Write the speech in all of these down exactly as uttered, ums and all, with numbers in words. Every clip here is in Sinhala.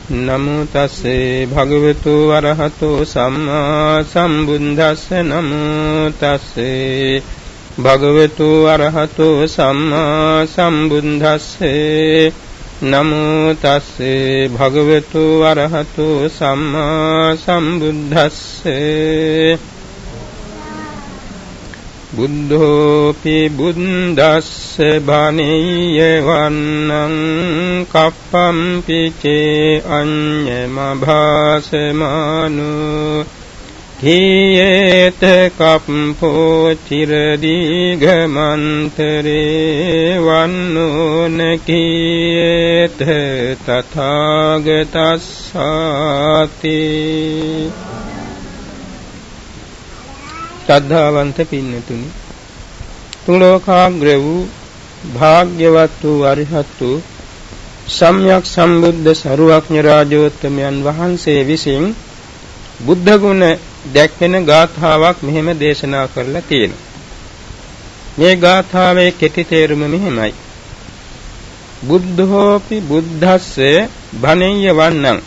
නමෝ තස්සේ භගවතු වරහතෝ සම්මා සම්බුද්දස්ස නමෝ තස්සේ භගවතු වරහතෝ සම්මා සම්බුද්දස්සේ නමෝ තස්සේ භගවතු වරහතෝ සම්මා සම්බුද්දස්සේ බුද්ධෝපි බුද්දස්ස බණීය වන්නං කප්පම්පි චේ අඤ්ඤමභාසමානු කීයේත කප්පෝ චිරදීඝමන්තරේ වන්නෝන කීයේත තථාගතස්සාති. ශ්‍රද්ධාවන්ත පින්නතුනි, තුන් ලෝකාග්‍ර වූ භාග්‍යවත් වූ අරිහත් වූ සම්්‍යක් සම්බුද්ධ සරුවක්ඥ රාජෝත්තමයන් වහන්සේ විසින් බුද්ධ ගුණ දැක්වෙන ගාථාවක් මෙහෙම දේශනා කරලා තියෙනවා. මේ ගාථාවේ කෙටි තේරුම මෙහෙමයි. බුද්ධෝපි බුද්ධස්සේ භණෙය්‍ය වන්නං.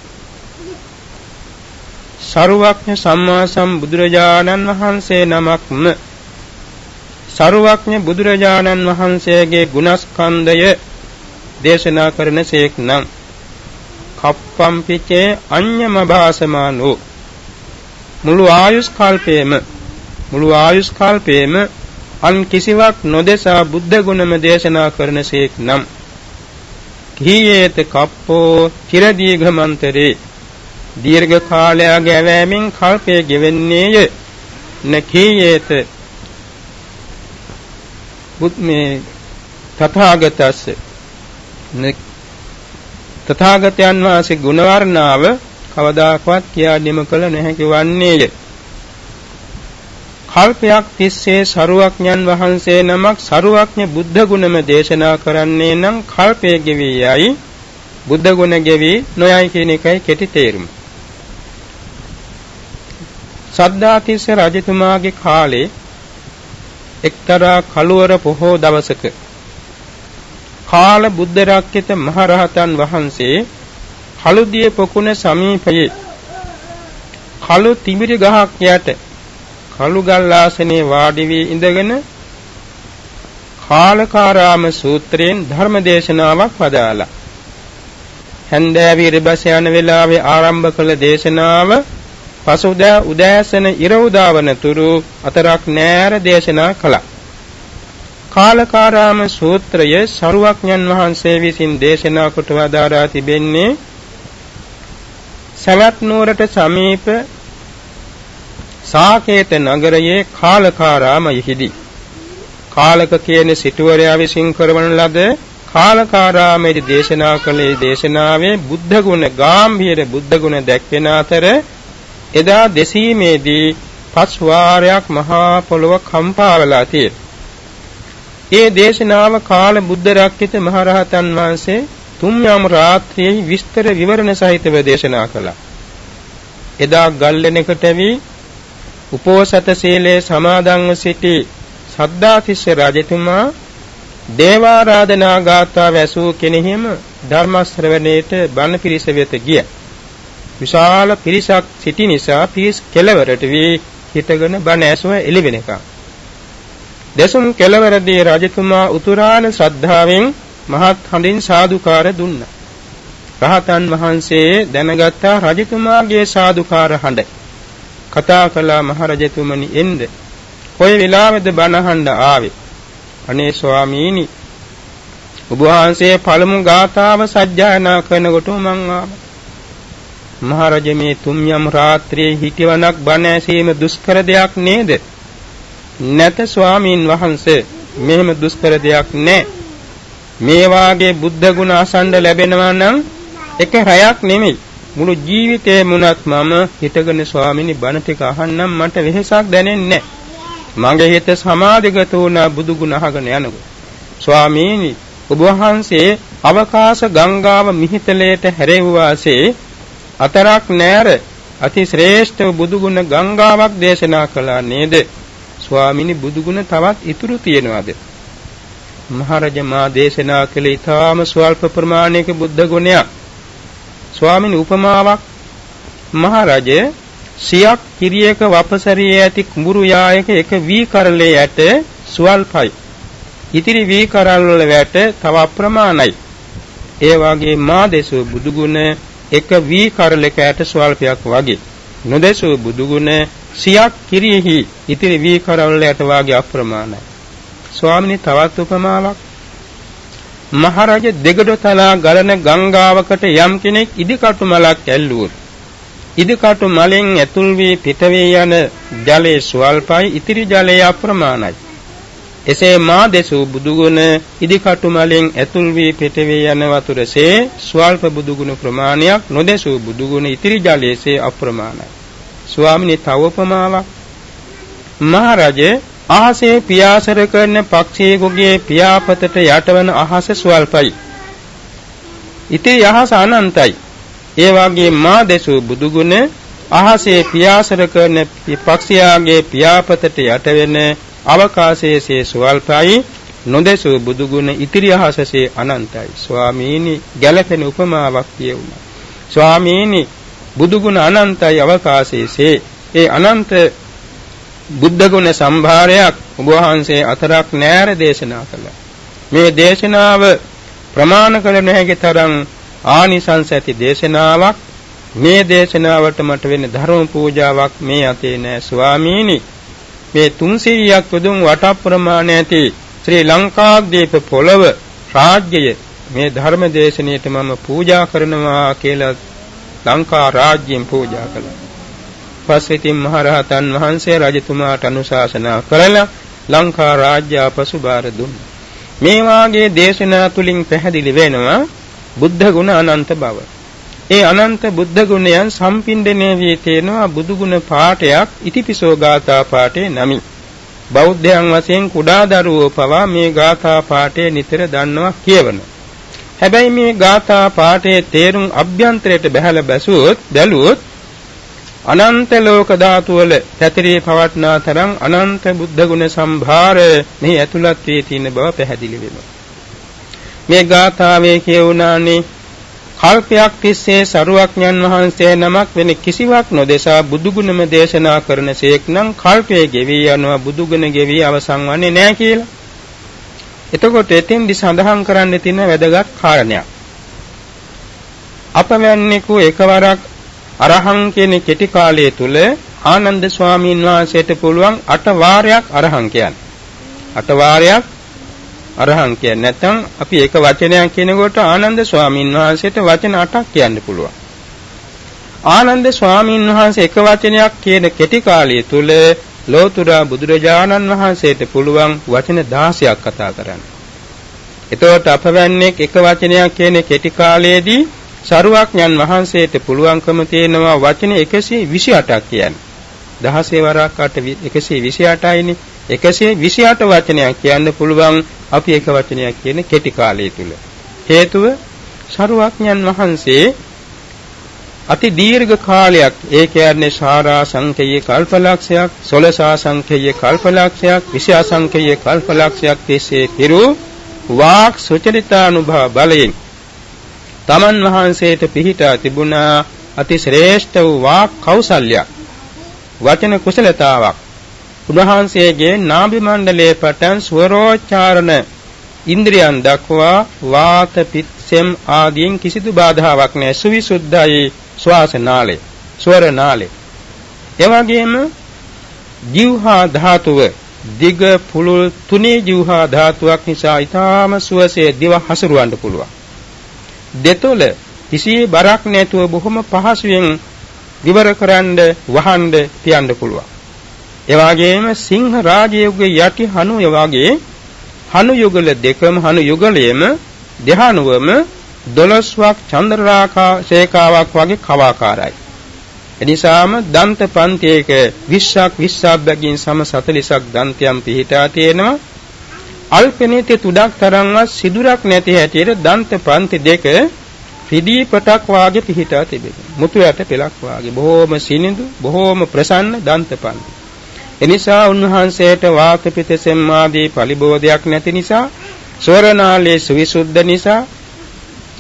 සරුවක්ඥ සම්මා සම්බුදුරජාණන් වහන්සේ නමක්ම සරුවක්ඥ බුදුරජාණන් වහන්සේගේ ගුණස්කන්ධය දේශනා කරන සේක් නම් කප්පම්පිචේ අඤ්ඤමභාසමානෝ මුළු ආයුෂ් කල්පයේම මුළු ආයුෂ් කල්පයේම අන් කිසිවක් නොදෙසා බුද්ධ ගුණම දේශනා කරන සේක් නම් කීයේත කප්පෝ චිරදීඝමන්තරේ දීර්ඝ කාලයක් ගැවෑමෙන් කල්පය ගෙවෙන්නේය. නකීයේත බුත්මේ තථාගතස්ස තථාගතයන් වහන්සේ ගුණ වර්ණාව කවදාකවත් කියා දෙම කළ නොහැකි වන්නේය. කල්පයක් තිස්සේ සරුවක්ඥන් වහන්සේ නමක් සරුවක්ඥ බුද්ධ ගුණම දේශනා කරන්නේ නම් කල්පය ගෙවි යයි බුද්ධ ගුණ ගෙවි නොයයි කියන එකයි කෙටි තේරුම. සද්ධාතිස්ස රජතුමාගේ කාලේ එක්තරා කළුවර පොහෝ දවසක කාල බුද්ධ රක්කිත මහරහතන් වහන්සේ කළුදිය පොකුණ සමීපයේ කළු තිඹිරි ගහක් යට කළු ගල් ආසනයේ වාඩි වී ඉඳගෙන කාලකාරාම සූත්‍රයෙන් ධර්ම දේශනාවක් වදාළා. හන්දෑවි රබස යන වෙලාවේ ආරම්භ කළ දේශනාව පසුදා උදෑසන ඉර උදාවන තුරු අතරක් නෑර දේශනා කළා. කාලකාරාම සූත්‍රය සරුවක්ඥන් වහන්සේ විසින් දේශනා කොට වදාරා තිබෙන්නේ සවැත් නුවරට සමීප සාකේත නගරයේ කාලකාරාමයෙහිදී කාලක කියන සිටුවරයා විසින් කරවන ලද කාලකාරාමයේ දේශනා කළේ දේශනාවේ බුද්ධ ගුණ ගාම්භීර බුද්ධ ගුණ දැක්වෙන අතර එදා දෙසීමේදී පස් වාරයක් මහා පොළොව කම්පා වෙලා තියෙනවා. ඒ දේශනාව කාල බුද්ධ රක්කිත මහරහතන් වහන්සේ තුන්යම් රාත්‍රියේ විස්තර විවරණ සහිතව දේශනා කළා. එදා ගල්ලෙනකට වී උපෝසත සීලේ සමාදන්ව සිටි සද්ධාතිස්ස රජතුමා දේවාරාධනා ගාථා වැසූ කෙනෙහිම ධර්ම ශ්‍රවණයට බණ පිරිස වෙත ගියා. විශාල පිරිසක් සිටි නිසා පිරිස් කෙළවරට වී හිටගෙන බණ ඇසුව එළිවෙනකම්. දසුම් කෙළවරදී රජතුමා උතුරාණ ශ්‍රද්ධාවෙන් මහත් හඬින් සාදුකාර දුන්නා. රහතන් වහන්සේ දැනගත්තා රජතුමාගේ සාදුකාර හඬ. කතා කළා මහරජතුමනි එන්න. කොයි වෙලාවෙද බණ අහන්න ආවේ? අනේ ස්වාමීනි ඔබ වහන්සේ පළමු ගාථාව සජ්ජායනා කරනකොට මං ආවා. මහරජ මේ තුන්යම් රාත්‍රියේ හිටවනක් බණ ඇසීම දුෂ්කර දෙයක් නේද? නැත ස්වාමීන් වහන්සේ මෙහෙම දුෂ්කර දෙයක් නෑ. මේ වාගේ බුද්ධ ගුණ අසන්න ලැබෙනවා නම් එක රැයක් නෙමෙයි මුළු ජීවිතේම උනත් මම හිටගෙන ස්වාමීනි බණ ටික අහන්නම් මට වෙහෙසක් දැනෙන්නේ නෑ. මගේ හිත සමාධිගත වුණා බුදු ගුණ අහගෙන යනකොට. ස්වාමීනි ඔබ වහන්සේ අවකාශ ගංගාව මිහිතලයට හැරෙව්වාසේ අතරක් නෑර අති ශ්‍රේෂ්ඨ බුදු ගුණ ගංගාවක් දේශනා කළා නේද? ස්වාමීනි බුදු ගුණ තවත් ඉතුරු තියෙනවද? මහරජ මා දේශනා කළ ඊටාම ස්වල්ප ප්‍රමාණයක බුද්ධ ගුණයක්. ස්වාමීන් උපමාවක් මහරජය සියක් කිරියක වපසරියේ ඇති කුඹුරු යායක එක වී කරලේ යට සුවල්පයි. ඉතිරි වී කරල් වල වැට තව අප්‍රමාණයි. ඒ වාගේ මා දෙසූ බුදුගුණ එක වී කරලක යට සුවල්පයක් වගේ. නොදෙසූ බුදුගුණ සියක් කිරියෙහි ඉතිරි වී කරල් වල යට වාගේ අප්‍රමාණයි. ස්වාමීනි තවත් උපමාවක් මහරජ දෙගඩ තලා ගලන ගංගාවකට යම් කෙනෙක් ඉදිකටු මලක් ඇල්ලුවොත් ඉදිකටු මලෙන් ඇතුල් වී පිට වී යන ජලයේ ස්වල්පයි ඉතිරි ජලය අප්‍රමාණයි. එසේ මා දෙසූ බුදුගුණ ඉදිකටු මලෙන් ඇතුල් වී පිට වී යන වතුරසේ ස්වල්ප බුදුගුණ ප්‍රමාණයක් නොදෙසූ බුදුගුණ ඉතිරි ජලයේසේ අප්‍රමාණයි. ස්වාමිනේ තව උපමාවක් මහරජ අහසේ පියාසර කරන පක්ෂියෙකුගේ පියාපතට යටවන අහස ස්වල්පයි. ඉතිරි අහස අනන්තයි. ඒ වගේ මා දෙසූ බුදුගුණ අහසේ පියාසර කරන පක්ෂියාගේ පියාපතට යටවෙන අවකාශයේ ස්වල්පයි. නොදෙසූ බුදුගුණ ඉතිරි අහසසේ අනන්තයි. ස්වාමීනි ගැලපෙන උපමාවක් කියුණා. ස්වාමීනි බුදුගුණ අනන්තයි අවකාශයේ ඒ අනන්ත බුද්ධ ගුණ සම්භාරයක් ඔබ වහන්සේ අතරක් නෑර දේශනා කළා. මේ දේශනාව ප්‍රමාණ කළ නොහැකි තරම් ආනිසංස ඇති දේශනාවක්. මේ දේශනාවට මට වෙන ධර්ම පූජාවක් මේ අතේ නෑ ස්වාමීනි. මේ තුන්සියයක් යොදුන් වට ප්‍රමාණ ඇති ශ්‍රී ලංකාද්වීප පොළව රාජ්‍යය මේ ධර්ම දේශනාවට මම පූජා කරනවා කියලා ලංකා රාජ්‍යයෙන් පූජා කළා. පස්වෙතින් මහරහතන් වහන්සේ රජතුමාට අනුශාසනා කරලා ලංකා රාජ්‍ය අපසු බාර දුන්නා. මේ වාගේ දේශනා තුලින් පැහැදිලි වෙනවා බුද්ධ ගුණ අනන්ත බව. ඒ අනන්ත බුද්ධ ගුණයන් සම්පින්දණය වී තියෙනවා බුදු ගුණ පාඨයක් ඉතිපිසෝ ගාථා පාඨේ නමි. බෞද්ධයන් වශයෙන් කුඩා දරුවෝ පවා මේ ගාථා පාඨය නිතර දන්නවා කියවනවා. හැබැයි මේ ගාථා පාඨයේ තේරුම් අභ්‍යන්තරයට බැහැලා බැසුවොත් බැලුවොත් අනන්ත ලෝක ධාතු වල පැතිරී පවත්නා තරම් අනන්ත බුද්ධ ගුණ සම්භාර මේ ඇතුළත් වී තියෙන බව පැහැදිලි වෙනවා. මේ ගාථාවේ කියුණානේ කල්පයක් තිස්සේ සරුවක්ඥන් වහන්සේ නමක් වෙන කිසිවක් නොදෙසා බුදු ගුණම දේශනා කරනසේක් නම් කල්පයේ ගෙවි යනවා බුදු ගුණ ගෙවි අවසන් වන්නේ නැහැ කියලා. එතකොට එතෙන්දි සඳහන් කරන්න තියෙන වැදගත් කාරණයක්. අපවැන්නෙකු එකවරක් අරහං කියන කෙටි කාලය තුල ආනන්ද ස්වාමීන් වහන්සේට පුළුවන් අට වාරයක් අරහං කියන්න. අට වාරයක් අරහං කියන්නේ නැත්නම් අපි එක වචනයක් කියනකොට ආනන්ද ස්වාමීන් වහන්සේට වචන අටක් කියන්න පුළුවන්. ආනන්ද ස්වාමීන් වහන්සේ එක වචනයක් කියන කෙටි කාලය තුල ලෝතුරා බුදුරජාණන් වහන්සේට පුළුවන් වචන දහසක් කතා කරන්න. එතකොට අපවැන්නෙක් එක වචනයක් කියන කෙටි කාලයේදී සරුවක්ඥන් වහන්සේට පුළුවන්කම තියෙනවා වචන එකසිය විසි අටක් කියන්න. දහසේ වරක් අට එකසිය විසි අටයිනේ. එකසිය විසි අට වචනයක් කියන්න පුළුවන් අපි එක වචනයක් කියන කෙටි කාලය තුල. හේතුව සරුවක්ඥන් වහන්සේ අති දීර්ඝ කාලයක් ඒ කියන්නේ සාරා සංඛේය කල්පලක්ෂයක්, සොළසා සංඛේය කල්පලක්ෂයක්, විෂයා සංඛේය කල්පලක්ෂයක් තිස්සේ පිරු වාක් සුචරිතානුභව බලයෙන් තමන් වහන්සේට පිහිටා තිබුණා අති ශ්‍රේෂ්ඨ වූ වාක් කෞසල්‍යයක්, වචන කුසලතාවක්. උන්වහන්සේගේ නාභි මණ්ඩලයේ පටන් ස්වරෝච්චාරණ ඉන්ද්‍රියන් දක්වා වාත පිත්සෙම් ආදීන් කිසිදු බාධාවක් නැහැ. සුවිසුද්ධයි ශ්වාස නාලය, ස්වර නාලය. එවැගේම ජීවහා ධාතුව දිග පුලුල් තුනේ ජීවහා ධාතුවක් නිසා ඊටාම සුවසේ දිව හසුරවන්න පුළුවන්. දෙතොල කිසි බරක් නැතුව බොහොම පහසුවෙන් විවර කරන්න වහන්න තියන්න පුළුවන්. ඒ වගේම සිංහ රාජයේගේ යටි හනු වගේ හනු යුගල දෙකම හනු යුගලයේම දෙහනුවම දොළොස්වක් චන්ද්‍රාකා ශේඛාවක් වගේ කවාකාරයි. එනිසාම දන්ත පන්තියක විස්සක් විස්සක් බැගින් සම සතලිසක් දන්තයන් පිහිටා තියෙනවා. අල්පෙනිතේ තුඩක් තරම්වත් සිදුරක් නැති හැටියට දන්ත පන්ති දෙක රිදී පටක් වාගේ පිහිටා තිබෙනවා. මුතු යට පෙලක් වාගේ බොහෝම සිනිඳු බොහෝම ප්‍රසන්න දන්ත පන්ති. එනිසා උන්වහන්සේට වාත පිත සම්මාදී පරිබෝධයක් නැති නිසා ස්වරනාලයේ සවිසුද්ධ නිසා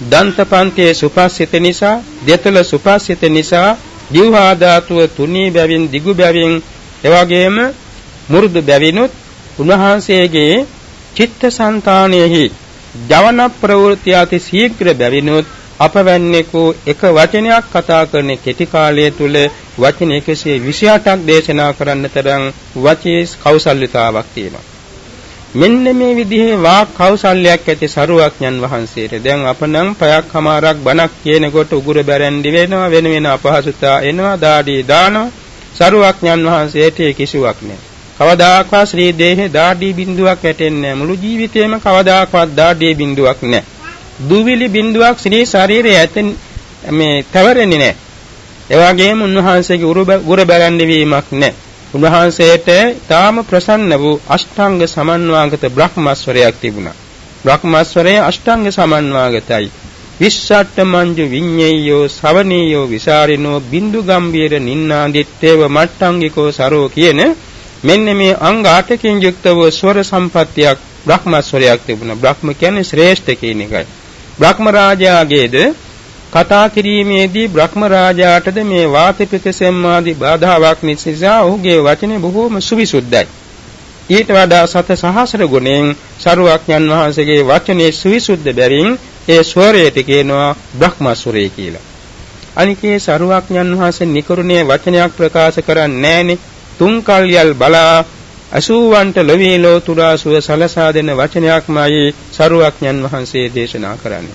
දන්තපන්තේ සුපස්සිත නිසා, දෙතල සුපස්සිත නිසා, ජීවහා ධාතුව තුනී බැවින්, දිගු බැවින්, එවැගේම මුරුදු බැවිනුත් උන්වහන්සේගේ චිත්තසංතානයෙහි ජවන ප්‍රවෘත්ති අති ශීඝ්‍ර බැවිනුත් අපවැන්නේකෝ එක වචනයක් කතා කරන කෙටි කාලය තුල වචන එකසිය විසිඅටක් දේශනා කරන්න තරම් වචී කෞසල්‍යතාවක් තියෙනවා. මෙන්න මේ විදිහේ වාක් කෞසල්‍යයක් ඇති සරුවක්ඥන් වහන්සේට දැන් අපනම් පයක් හමාරක් බණක් කියනකොට උගුර බැරැන්ඩි වෙනවා, වෙන වෙන අපහසුතා එනවා, දාඩි දානවා. සරුවක්ඥන් වහන්සේට කිසිවක් නැහැ. කවදාකවත් ශ්‍රී දේහේ දාඩි බිඳුවක් වැටෙන්නේ නැහැ. මුළු ජීවිතේම කවදාකවත් දාඩි බිඳුවක් නැහැ. දුවිලි බිඳුවක් ශ්‍රී ශරීරයේ ඇතෙන් මේ තවරෙන්නේ නැහැ. ඒ වගේම උන්වහන්සේගේ උගුර බැරැන්ඩි වීමක් නැහැ. උන්වහන්සේට තාම ප්‍රසන්න වූ අෂ්ටාංග සමන්වාගත බ්‍රහ්මස්වරයක් තිබුණා. බ්‍රහ්මස්වරයේ අෂ්ටාංග සමන්වාගතයි. විස්සට්ඨ මංජු විඤ්ඤයෝ සවනීයෝ විසාරිනෝ බින්දු ගම්බීර නින්නාදිත්තේව මට්ටංගිකෝ සරෝ කියන මෙන්න මේ අංග අටකින් යුක්ත වූ ස්වර සම්පත්තියක් බ්‍රහ්මස්වරයක් තිබුණා. බ්‍රහ්ම කියන්නේ ශ්‍රේෂ්ඨ කියන එකයි. බ්‍රහ්ම රාජයාගේද කතා කිරීමේදී බ්‍රහ්ම රාජාටද මේ වාතපිත සම්මාදී බාධාවක් නිසා ඔහුගේ වචනේ බොහෝම සුවිසුද්ධයි. ඊට වඩා සත සහස්‍ර ගුණෙන් සරුවක්ඥන් වහන්සේගේ වචනේ සුවිසුද්ධ බැවින් ඒ ස්වරයට කියනවා බ්‍රහ්මස්වරය කියලා. අනිකේ සරුවක්ඥන් වහන්සේ නිකරුණේ වචනයක් ප්‍රකාශ කරන්නේ නැහනේ. තුන් කල්යල් බලා අසූවන්ට ලොවේ ලෝතුරාසුව සලසා දෙන වචනයක්මයි සරුවක්ඥන් වහන්සේ දේශනා කරන්නේ.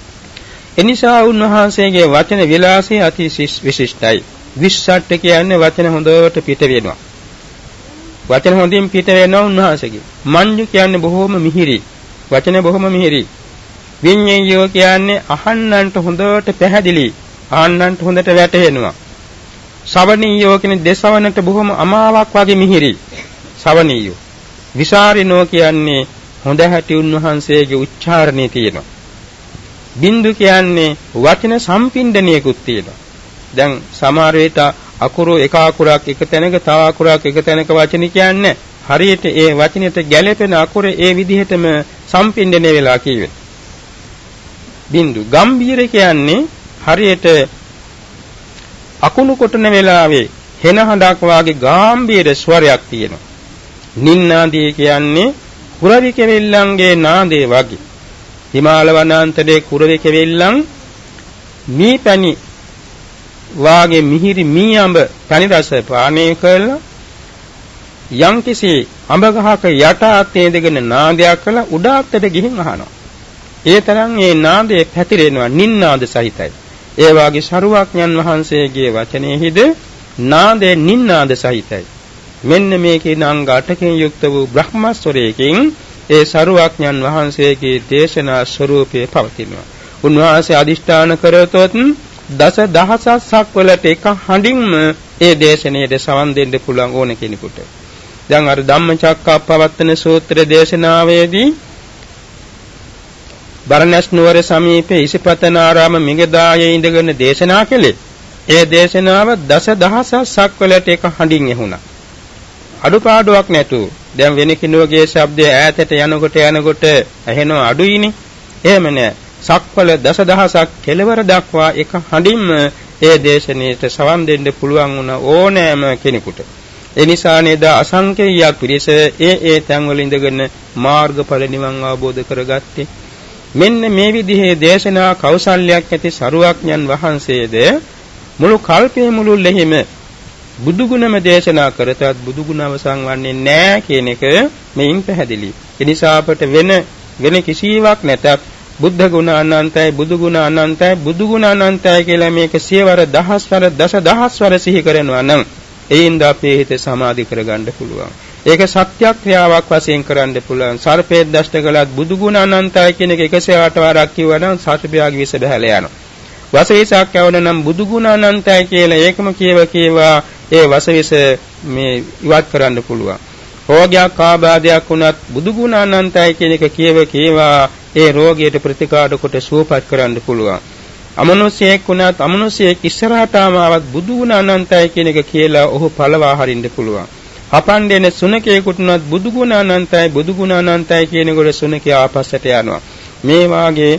එනිසා උන්වහන්සේගේ වචන විලාසය අති විශිෂ්ටයි. විස්සට්ඨ කියන්නේ වචන හොඳට පිට වෙනවා. වචන හොඳින් පිට වෙනවා උන්වහන්සේගේ. මඤ්ඤු කියන්නේ බොහොම මිහිරි. වචන බොහොම මිහිරි. විඤ්ඤයෝ කියන්නේ අහන්නන්ට හොඳට පැහැදිලි. ආන්නන්ට හොඳට වැටහෙනවා. ශවණීයෝ කියන්නේ දෙසවනට බොහොම අමාවක් වගේ මිහිරි. ශවණීයෝ. විසාරිනෝ කියන්නේ හොඳ හැටි උන්වහන්සේගේ උච්චාරණේ තියෙනවා. බින්දු කියන්නේ වචන සම්පින්ඩණයකුත් තියෙනවා. දැන් සමහර විට අකුරු එක අකුරක් එක තැනක තව අකුරක් එක තැනක වචන කියන්නේ හරියට ඒ වචනෙට ගැළපෙන අකුර ඒ විදිහටම සම්පින්ඩණය වෙලා කියවෙන. බින්දු ගම්බීර කියන්නේ හරියට අකුණු කොටන වෙලාවේ හෙන හඬක් වාගේ ගාම්භීර ස්වරයක් තියෙනවා. නින්නාදී කියන්නේ කුරවි කෙවිල්ලන්ගේ නාදේ වගේ. හිමාල වනාන්තරයේ කුරවි කෙවිල්ලන් මී පැණි වාගේ මිහිරි මී අඹ පැණි රස පානය කළා යම්කිසි අඹ ගහක යට අතේ දෙගෙන නාදයක් කළා උඩ අතට ගිහින් අහනවා. ඒ තරම් ඒ නාදයේ පැතිරෙනවා නින්නාද සහිතයි. ඒ වාගේ සරුවක්ඥන් වහන්සේගේ වචනයේහිද නාදේ නින්නාද සහිතයි. මෙන්න මේකේ අංග අටකින් යුක්ත වූ බ්‍රහ්මස්වරයකින් ඒ සරුවක්ඥන් වහන්සේගේ දේශනා ස්වરૂපයේ පවතිනවා. උන්වහන්සේ අදිෂ්ඨාන කරතොත් දස දහසක් වලට එක හඬින්ම ඒ දේශනාවට සවන් දෙන්න පුළුවන් ඕන කෙනෙකුට. දැන් අර ධම්මචක්කප්පවත්තන සූත්‍ර දේශනාවේදී බරණැස් නුවර සමීපයේ ඉසිපතනාරාම මිගදායේ ඉඳගෙන දේශනා කළේ. ඒ දේශනාව දස දහසක් වලට එක හඬින් ඇහුණා. අඩුපාඩුවක් නැතුව දැන් වෙන කිනුවගේ ශබ්දය ඈතට යනකොට යනකොට ඇහෙනවා අඩුයිනේ. එහෙම නෑ. සක්වල දසදහසක් කෙලවර දක්වා එක හඬින්ම ඒ දේශනෙට සවන් දෙන්න පුළුවන් වුණ ඕනෑම කෙනෙකුට. ඒ නිසා නේද අසංකේයයක් පිරිස ඒ ඒ තැන්වල ඉඳගෙන මාර්ගඵල නිවන් අවබෝධ කරගත්තේ. මෙන්න මේ විදිහේ දේශනා කෞසල්‍යයක් ඇති සරුවක්ඥන් වහන්සේද මුළු කල්පයේ මුළුල්ලෙහිම බුදුගුණම දේශනා කරතත් බුදුගුණ අවසන් වන්නේ නැහැ කියන එක මෙයින් පැහැදිලි. ඒ නිසා අපට වෙන වෙන කිසිවක් නැතත් බුද්ධ ගුණ අනන්තයි බුදු ගුණ අනන්තයි බුදු ගුණ අනන්තයි කියලා මේක සියවර දහස්වර දස දහස්වර සිහි කරනවා නම් එයින්ද අපේ හිත සමාධි කරගන්න පුළුවන්. ඒක සත්‍යක්‍රියාවක් වශයෙන් කරන්න පුළුවන්. සර්පේ දෂ්ට කළත් බුදු ගුණ අනන්තයි කියන එක එකසේ ආට වරක් කිව්වනම් සර්පයාගේ විස බහැලා යනවා. වසවිසක් යවන නම් බුදු ගුණ අනන්තයි කියලා ඒකම කියව කියවා ඒ වසවිස මේ ඉවත් කරන්න පුළුවන්. රෝගයක් ආබාධයක් වුණත් බුදු ගුණ අනන්තයි කියන එක කියව කියවා ඒ රෝගයට ප්‍රතිකාර කොට සුවපත් කරන්න පුළුවන්. අමනුෂ්‍යයෙක් වුණත් අමනුෂ්‍යයෙක් ඉස්සරහටම ආවත් බුදු ගුණ අනන්තයි කියන එක කියලා ඔහු පළවා හරින්න පුළුවන්. හපන්දෙන සුනකයෙකුට උනත් බුදු ගුණ අනන්තයි බුදු ගුණ අනන්තයි කියනකොට සුනකයා ආපස්සට යනවා. මේ වාගේ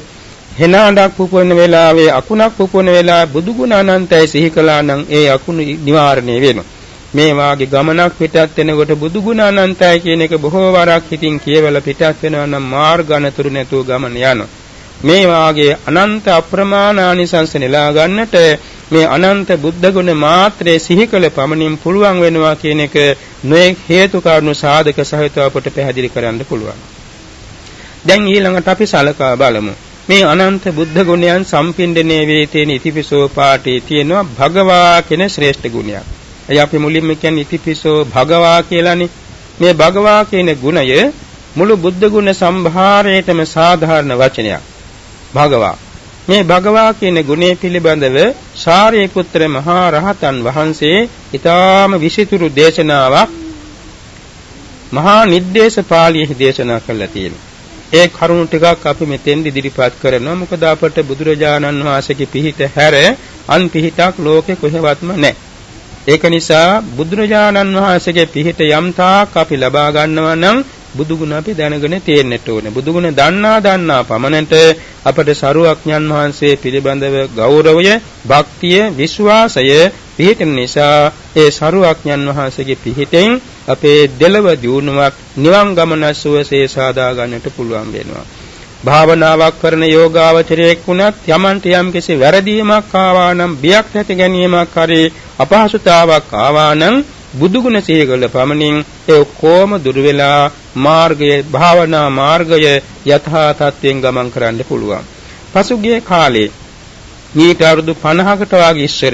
හෙනාඩක් පුපුරන වෙලාවේ අකුණක් පුපුරන වෙලාවේ බුදු ගුණ අනන්තයි සිහි කළා නම් ඒ අකුණු නිවාරණය වෙනවා. මේ වාගේ ගමනක් පිටත් වෙනකොට බුදු ගුණ අනන්තයි කියන එක බොහෝ වරක් හිතින් කියවලා පිටත් වෙනවා නම් මාර්ග අනතුරු නැතුව ගමන යනවා. මේ වාගේ අනන්ත අප්‍රමාණ ආනිසංස නෙලා ගන්නට මේ අනන්ත බුද්ධ ගුණ මාත්‍රේ සිහි කළ පමණින් පුළුවන් වෙනවා කියන එක නොයෙක් හේතු කාරණු සාධක සහිතව අපට පැහැදිලි කරන්න පුළුවන්. දැන් ඊළඟට අපි සලකා බලමු. මේ අනන්ත බුද්ධ ගුණයන් සම්පින්ඩණය වේ තියෙන ඉතිපිසෝ පාඨයේ තියෙනවා භගවා කියන ශ්‍රේෂ්ඨ ගුණයක්. එය අපි මුලින්ම කියන්නේ ඉතිපිසෝ භගවා කියලානේ. මේ භගවා කියන ගුණය මුළු බුද්ධ ගුණ සම්භාරයේතම සාධාරණ වචනයක්. භගවා මේ භගවා කියන ගුණය පිළිබඳව සාරිපුත්‍ර මහා රහතන් වහන්සේ ඊටාම විසිතුරු දේශනාවක් මහා නිද්දේශ පාළියේ දේශනා කළා තියෙනවා. ඒ කරුණු ටිකක් අපි මෙතෙන් ඉදිරිපත් කරනවා. මොකද අපට බුදුරජාණන් වහන්සේගේ පිහිට හැර අන් පිහිටක් ලෝකේ කොහෙවත්ම නැහැ. ඒක නිසා බුදුරජාණන් වහන්සේගේ පිහිට යම් තාක් අපි ලබා ගන්නවා නම් බුදුගුණ අපි දැනගෙන තියෙන්නට ඕනේ. බුදුගුණ දන්නා දන්නා පමණට අපට සරුවඥන් වහන්සේ පිළිබඳව ගෞරවය, භක්තිය, විශ්වාසය පිහිටන නිසා ඒ සරුවඥන් වහන්සේගේ පිහිටෙන් අපේ දෙලව දියුණුවක් නිවන් ගමන සුවසේ සාදා ගන්නට පුළුවන් වෙනවා. භාවනාවක් කරන යෝගාවචරයෙක් වුණත් යමන්ට යම් කිසි වැරදීමක් ආවා නම්, බියක් නැති ගැනීමක් හරි අපහසුතාවක් ආවා නම් බුදුගුණ සිහිගල පමණින් ඒ කොම දුර වෙලා මාර්ගයේ භාවනා මාර්ගය යථා තත්ත්වයෙන් ගමන් කරන්න පුළුවන්. පසුගිය කාලේ ඊට අවුරුදු පනහකට වගේ ඉස්සර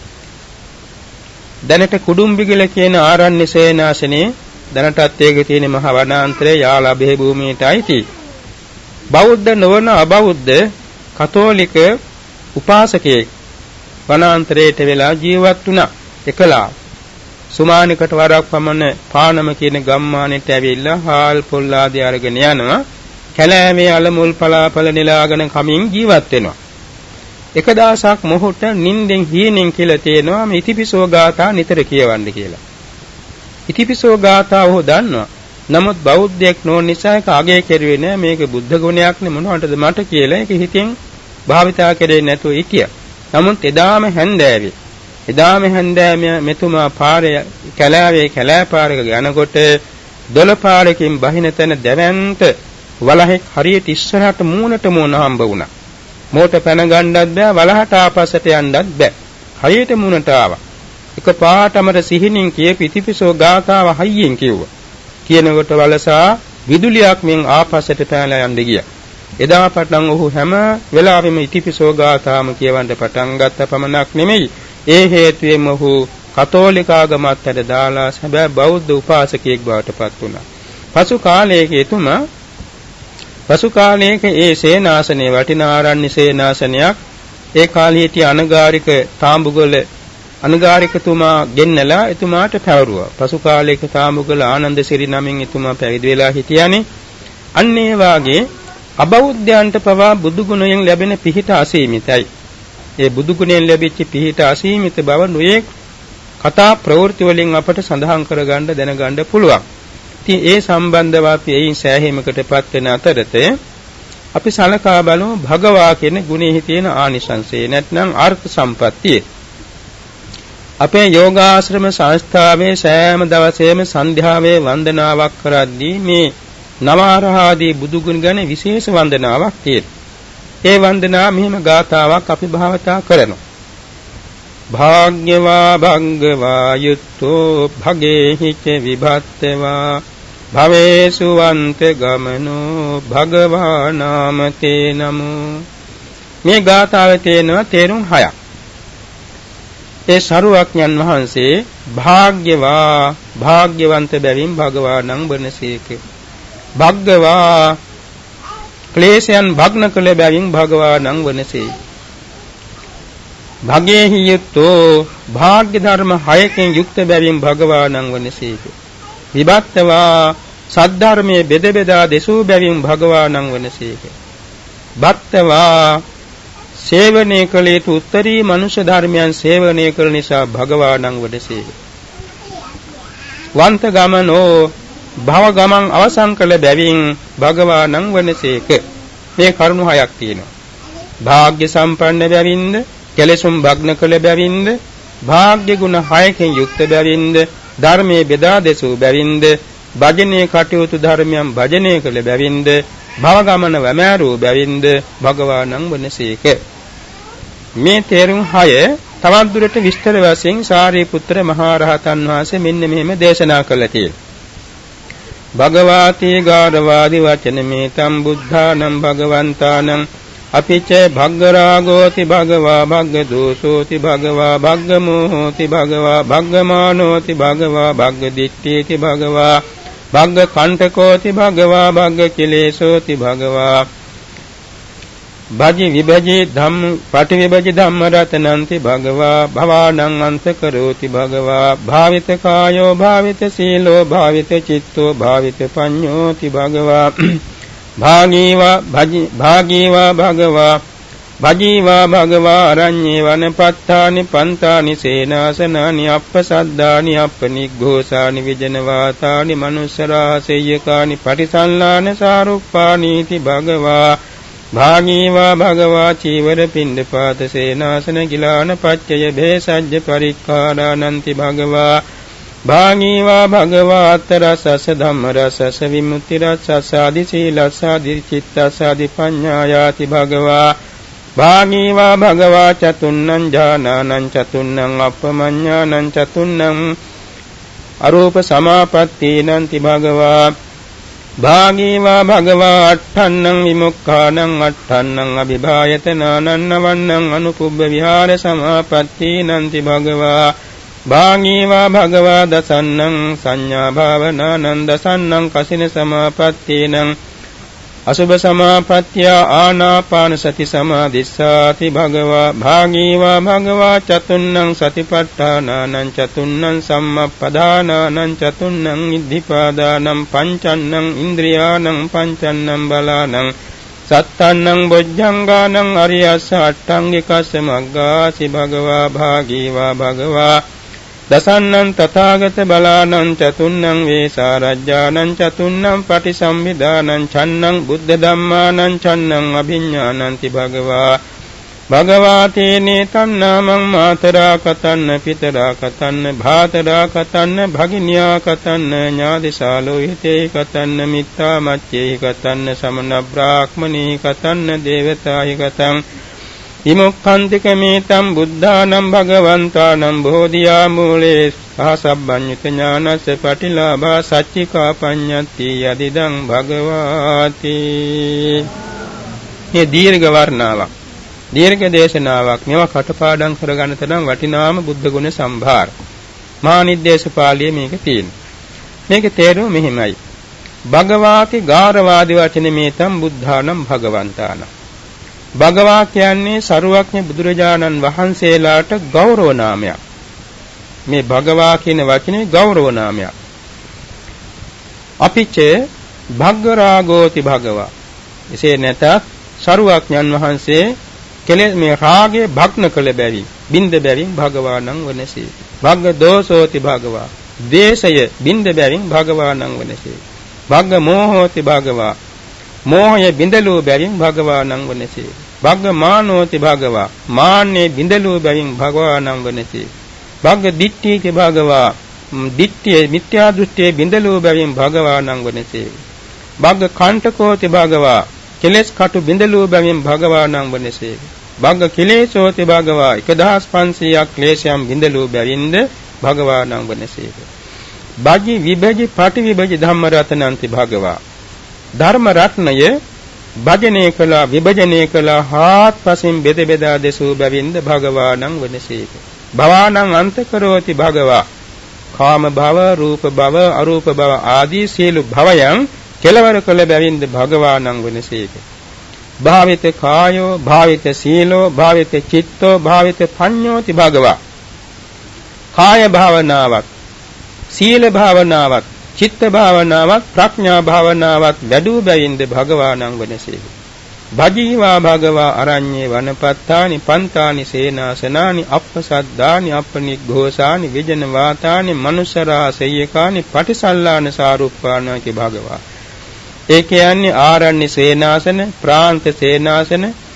දැනට කුඩුම්බිගල කියන ආරණ්‍ය සේනාසනේ දැනටත් ඒකේ තියෙන මහ වනාන්තරයේ යාලබේ භූමියට අයිති බෞද්ධ නොවන අබෞද්ධ කතෝලික උපාසකයෙක් වනාන්තරයට වෙලා ජීවත් වුණා. එකලා සුමානිකට වරක් පමණ පානම කියන ගම්මානෙට ඇවිල්ලා හාල් පොල් ආදී අරගෙන යනවා. කැලෑමේ අලමුල් පලාපල නෙලාගෙන කමින් ජීවත් වෙනවා. එක දවසක් මොහොත නිින්දෙන් හීනෙන් කියලා තේනවා මේ ඉතිපිසෝ ගාථා නිතර කියවන්න කියලා. ඉතිපිසෝ ගාථා ඔහු දන්නවා. නමුත් බෞද්ධයෙක් නොවන නිසා ඒක අගය කෙරුවේ නෑ. මේක බුද්ධ ගුණයක් නේ මොනවටද මට කියලා ඒක හිතෙන් භාවිතා කරේ නැතුව හිටියා. නමුත් එදාම හැන්දෑවේ එදාම හැන්දෑවේ මෙතුමා පාරේ කැලෑවේ කැලෑ පාරක යනකොට දොළ පාරකින් බහින තැන දැවැන්ත වලහෙක් හරියට ඉස්සරහට මූණට මූණ හම්බ වුණා. මෝට පැන ගන්නවත් බෑ, වලහට ආපස්සට යන්නත් බෑ. හරියට මූණට ආවා. එක පාටමර සිහිනින් කියපු ඉතිපිසෝ ගාථාව හයියෙන් කිව්වා. කියනකොට වලසා විදුලියක් මෙන් ආපස්සට පැනලා යන්න ගියා. එදා පටන් ඔහු හැම වෙලාවෙම ඉතිපිසෝ ගාථාම කියවන්න පටන් ගත්ත පමණක් නෙමෙයි, ඒ හේතුවෙන්ම ඔහු කතෝලික ආගමත් හැද දාලා සැබෑ බෞද්ධ උපාසකයෙක් බවට පත් වුණා. පසු කාලයක එතුමා පසු කාලයක ඒ සේනාසනේ වටිනා ආරණ්‍ය සේනාසනයක් ඒ කාලේ හිටිය අනගාരിക තාඹුගල අනගාരികතුමා ගෙන්නලා එතුමාට පැවරුවා. පසු කාලයක තාඹුගල ආනන්ද සිරි නමින් එතුමා පැවිදි වෙලා හිටියානේ. අන්න ඒ වාගේ අබෞද්ධයන්ට පවා බුදු ගුණයෙන් ලැබෙන පිහිට අසීමිතයි. ඒ බුදු ගුණයෙන් ලැබිච්ච පිහිට අසීමිත බව නොයේ කතා ප්‍රවෘත්ති වලින් අපට සඳහන් කරගන්න දැනගන්න පුළුවන්. ඉතින් ඒ සම්බන්ධව අපි එයින් සෑහීමකටපත් වෙන අතරතේ අපි සලකා බලමු භගවා කියන ගුණෙහි තියෙන ආනිසංසය නැත්නම් අර්ථ සම්පත්තිය. අපේ යෝගාශ්‍රම සංස්ථාවේ සෑම දවසේම සන්ධ්‍යාවේ වන්දනාවක් කරද්දී මේ නවආරාදී බුදු ගුණ ගැන විශේෂ වන්දනාවක් තියෙනවා. ඒ වන්දනාව මෙහිම ගාථාවක් අපි භාවිතා කරනවා. භාග්‍යවා භංගවා යුත්තෝ භගේහිච විභත්තවා භවේසුවන්ත ගමනෝ භගවා නාමතේ නමෝ. මේ ගාථාවේ තියෙනවා තේරුම් හයක්. ඒ සරුවඥන් වහන්සේ භාග්‍යවා භාග්‍යවන්ත බැවින් භගවානං වනසේක. භග්ගවා ක්ලේශයන් භග්න කළ බැවින් භගවානං වනසේ. භගේහි යුක්තෝ භාග්‍ය ධර්ම හයකින් යුක්ත බැවින් භගවානං වනසේක. විභත්තවා සද්ධර්මයේ බෙද බෙදා දෙසූ බැවින් භගවානං වනසේක. භත්තවා සේවනය කළ යුතු උත්තරී මනුෂ්‍ය ධර්මයන් සේවනය කළ නිසා භගවානං වනසේක. වන්ත ගමනෝ භව ගමන් අවසන් කළ බැවින් භගවානං වනසේක. මේ කරුණු හයක් තියෙනවා. භාග්‍ය සම්පන්න බැවින්ද, කෙලෙසුම් භග්න කළ බැවින්ද, භාග්‍ය ගුණ හයකින් යුක්ත බැවින්ද, ධර්මයේ බෙදා දෙසූ බැවින්ද, භජනීය කටයුතු ධර්මයන් භජනය කළ බැවින්ද, භව ගමන වැමෑරූ බැවින්ද භගවානං වනසේක. මේ තේරුම් හය තවත් දුරට විස්තර වශයෙන් සාරිපුත්‍ර මහ රහතන් වහන්සේ මෙන්න මෙහෙම දේශනා කළා කියලා. භගවාති ගාරවාදි වචනමේ තම් බුද්ධානම් භගවන්තානම් අපිච භග්ගරාගෝති භගවා භග්ග දෝසෝති භගවා භග්ග මෝහෝති භගවා භග්ගමානෝති භගවා භග්ග දිට්ඨීති භගවා භග්ග කණ්ඨකෝති භගවා භග්ග කිලේසෝති භගවා භජි විභජි ධම්ම පටි විභජි ධම්ම රතනන්ති භගවා භවානං අන්ත කරෝති භගවා භාවිත කායෝ භාවිත සීලෝ භාවිත චිත්තෝ භාවිත පඤ්ඤෝති භගවා භාගීවා භජි භාගීවා භගවා භජීවා භගවා අරඤ්ඤේ වනපත්තානි පන්තානි සේනාසනානි අප්පසද්දානි අප්පනිග්ඝෝසානි විජනවාතානි මනුස්සරාසෙය්‍යකානි පටිසල්ලාන සාරුප්පානීති භගවා භාගීවා භගවා චීවර පිණ්ඩපාත සේනාසන ගිලාන පච්චය භේසජ්ජ පරික්ඛාරානන්ති භගවා භාගීවා භගවා අත්තරසස ධම්මරසස විමුක්ති රසස ආදි සීලස ආදි චිත්තස ආදි පඤ්ඤායාති භගවා භාගීවා භගවා චතුන්නං ඥානං චතුන්නං අප්පමඤ්ඤානං චතුන්නං අරූප සමාපත්තීනන්ති භගවා භාගීවා භගවා අට්ඨන්නං විමුක්ඛානං අට්ඨන්නං අභිභායතනානං නවන්නං අනුපුබ්බ විහාර සමාපත්තීනන්ති භගවා භාගීවා භගවා දසන්නං සංඥා භාවනානං දසන්නං කසින සමාපත්තීනං අසුභ සමාපත්තිය ආනාපාන සති සමාදිස්සාති භගවා භාගීවා භගවා චතුන්නං සතිපට්ඨානානං චතුන්නං සම්මප්පදානානං චතුන්නං ඉද්ධිපාදානං පංචන්නං ඉන්ද්‍රියාණං පංචන්නං බලානං සත්තන්නං බොජ්ජංගානං අරියස්ස අට්ඨංගිකස්ස මග්ගාසි භගවා භාගීවා භගවා දසන්නං තථාගත බලානං චතුන්නං වේසාරජ්ජානං චතුන්නං පටිසම්භිදානං චන්නං බුද්ධ ධම්මානං චන්නං අභිඤ්ඤානන්ති භගවා භගවා තේනේ තන්නාමං මාතරා කතන්න පිතරා කතන්න භාතරා කතන්න භගිනියා කතන්න ඥාදිසාලෝ හිතේ කතන්න මිත්තා මච්චේ කතන්න සමන බ්‍රාහ්මණී කතන්න දේවතායි කතං විමුක්ඛන්තික මේතම් බුද්ධානම් භගවන්තානම් බෝධියා මූලේ සහසබ්බඤ්ඤුත ඥානස්ස පටිලාභා සච්චිකා පඤ්ඤත්ති යදිදං භගවාති. මේ දීර්ඝ වර්ණාවක් දීර්ඝ දේශනාවක් මේවා කටපාඩම් කරගන්න තරම් වටිනාම බුද්ධ ගුණ සම්භාර මහානිද්දේශ පාළියේ මේක තියෙනවා. මේකේ තේරුම මෙහිමයි. භගවාති ගාරවාදී වචනේ මේතම් බුද්ධානම් භගවන්තානම්. භගවා කියන්නේ සරුවක්ඥ බුදුරජාණන් වහන්සේලාට ගෞරව නාමයක්. මේ භගවා කියන වචනේ ගෞරව නාමයක්. අපිච භග්ගරාගෝති භගවා. එසේ නැතත් සරුවක්ඥන් වහන්සේ කෙලෙස් මේ රාගයේ භග්න කළ බැවින් බින්ද බැවින් භගවානං වනසේ. භග්ග දෝසෝති භගවා. දේශය බින්ද බැවින් භගවානං වනසේ. භග්ග මෝහෝති භගවා. මෝහය බින්දලෝ බැවින් භගවානං වනසේ. භග්ග මානෝති භගවා. මාන්නේ බින්දලෝ බැවින් භගවානං වනසේ. භග්ග දිට්ඨීති භගවා. දිට්ඨිය මිත්‍යා දෘෂ්ටියේ බින්දලෝ බැවින් භගවානං වනසේ. භග්ග කණ්ඨකෝති භගවා. කෙලෙස් කටු බින්දලෝ බැවින් භගවානං වනසේ. භග්ග කිලේශෝති භගවා. එක දහස් පන්සීයක් ක්ලේශයන් බින්දලෝ බැවින්ද භගවානං වනසේ. භජි විභජි පටි විභජි ධම්ම රතනන්ති භගවා. ධර්ම රත්නය භජනය කළා විභජනය කළා හාත්පසින් බෙද බෙදා දෙසූ බැවින්ද භගවානං වනසේක. භවානං අන්ත කරෝති භගවා. කාම භව, රූප භව, අරූප භව ආදී සියලු භවයන් කෙලවර කළ බැවින්ද භගවානං වනසේක. භාවිත කායෝ, භාවිත සීලෝ, භාවිත චිත්තෝ, භාවිත පඤ්ඤෝති භගවා. කාය භාවනාවක්, සීල භාවනාවක්, චිත්ත භාවනාවක්, ප්‍රඥා භාවනාවක් වැඩූ බැවින්ද භගවානං වනසේක. භජීවා භගවා අරඤ්ඤේ වනපත්තානි පන්තානි සේනාසනානි අප්පසද්දානි අප්පනිග්ඝෝසානි විජන වාතානි මනුස්සරාසෙය්‍යකානි පටිසල්ලාන සාරුප්පාණකි භගවා. ඒ කියන්නේ ආරණ්‍ය සේනාසන, ප්‍රාන්ත සේනාසන,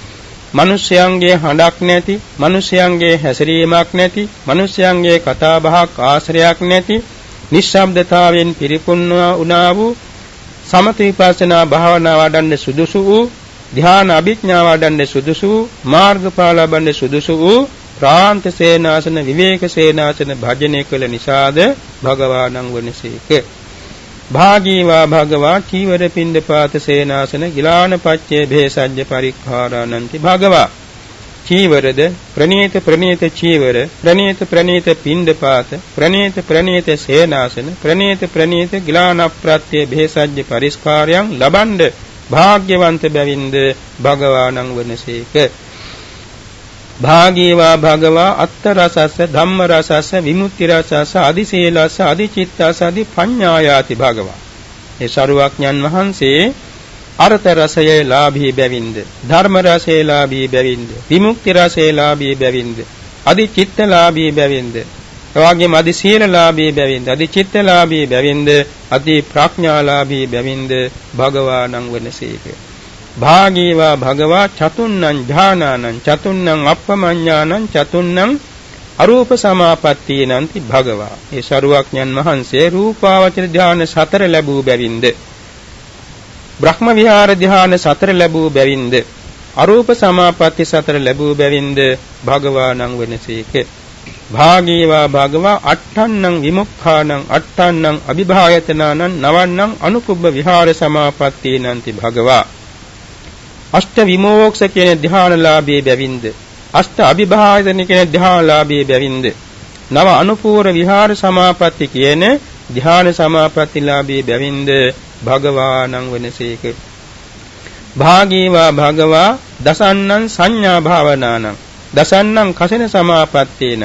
මිනිස්යන්ගේ හඬක් නැති, මිනිස්යන්ගේ හැසිරීමක් නැති, මිනිස්යන්ගේ කතා බහක් ආශ්‍රයයක් නැති, නිශ්ශබ්දතාවයෙන් පිරිපුන්නා වුණා වූ සමථ විපස්සනා භාවනා වඩන්න සුදුසු වූ, ධ්‍යාන අභිඥා වඩන්න සුදුසු වූ, මාර්ගඵල ලබන්න සුදුසු වූ ප්‍රාන්ත සේනාසන විවේක සේනාසන භජනය කළ නිසාද භගවානං වනසේක. භාගීවා භගවා චීවර පිණ්ඩපාත සේනාසන ගිලාන පච්චේ භේසජ්ජ පරික්ඛාරානන්ති භගවා. චීවරද ප්‍රණීත ප්‍රණීත චීවර, ප්‍රණීත ප්‍රණීත පිණ්ඩපාත, ප්‍රණීත ප්‍රණීත සේනාසන, ප්‍රණීත ප්‍රණීත ගිලාන ප්‍රත්‍ය භේසජ්ජ පරිස්කාරයන් ලබන්ඩ භාග්‍යවන්ත බැවින්ද භගවානං වනසේක. භාගීවා භගවා අත්ත රසස්ස ධම්ම රසස්ස විමුක්ති රසස්ස අදිශීලස්ස අදිචිත්තස්ස අදි පඤ්ඤායාති භගවා. ඒ සරුවක්ඥන් වහන්සේ අර්ථ රසයේ ලාභී බැවින්ද, ධර්ම රසයේ ලාභී බැවින්ද, විමුක්ති රසයේ ලාභී බැවින්ද, අදිචිත්ත ලාභී බැවින්ද, එවාගෙම අදිශීල ලාභී බැවින්ද, අදිචිත්ත ලාභී බැවින්ද, අදි ප්‍රඥා ලාභී බැවින්ද භගවානං වනසේක. භාගීවා භගවා චතුන්නං ඥානානං චතුන්නං අප්පමඤ්ඤානං චතුන්නං අරූප සමාපත්තීනන්ති භගවා. ඒ සරුවක්ඥන් වහන්සේ රූපාවචර ධ්‍යාන සතර ලැබූ බැවින්ද, බ්‍රහ්ම විහාර ධ්‍යාන සතර ලැබූ බැවින්ද, අරූප සමාපatti සතර ලැබූ බැවින්ද භගවානං වනසේක. භාගීවා භගවා අට්ඨන්නං විමුක්ඛානං අට්ඨන්නං අභිභායතනානං නවන්නං අනුකුබ්බ විහාර සමාපත්තීනන්ති භගවා. අෂ්ඨ විමෝක්ෂ කියන ධ්‍යානලාභී බැවින්ද, අෂ්ඨ අභිභායතන කියන ධ්‍යානලාභී බැවින්ද, නව අනුපූර විහාර සමාපatti කියන ධ්‍යාන සමාපත්තිලාභී බැවින්ද භගවානං වනසේක. භාගීවා භගවා දසන්නං සංඥා භාවනානං දසන්නං කසින සමාපත්තේනං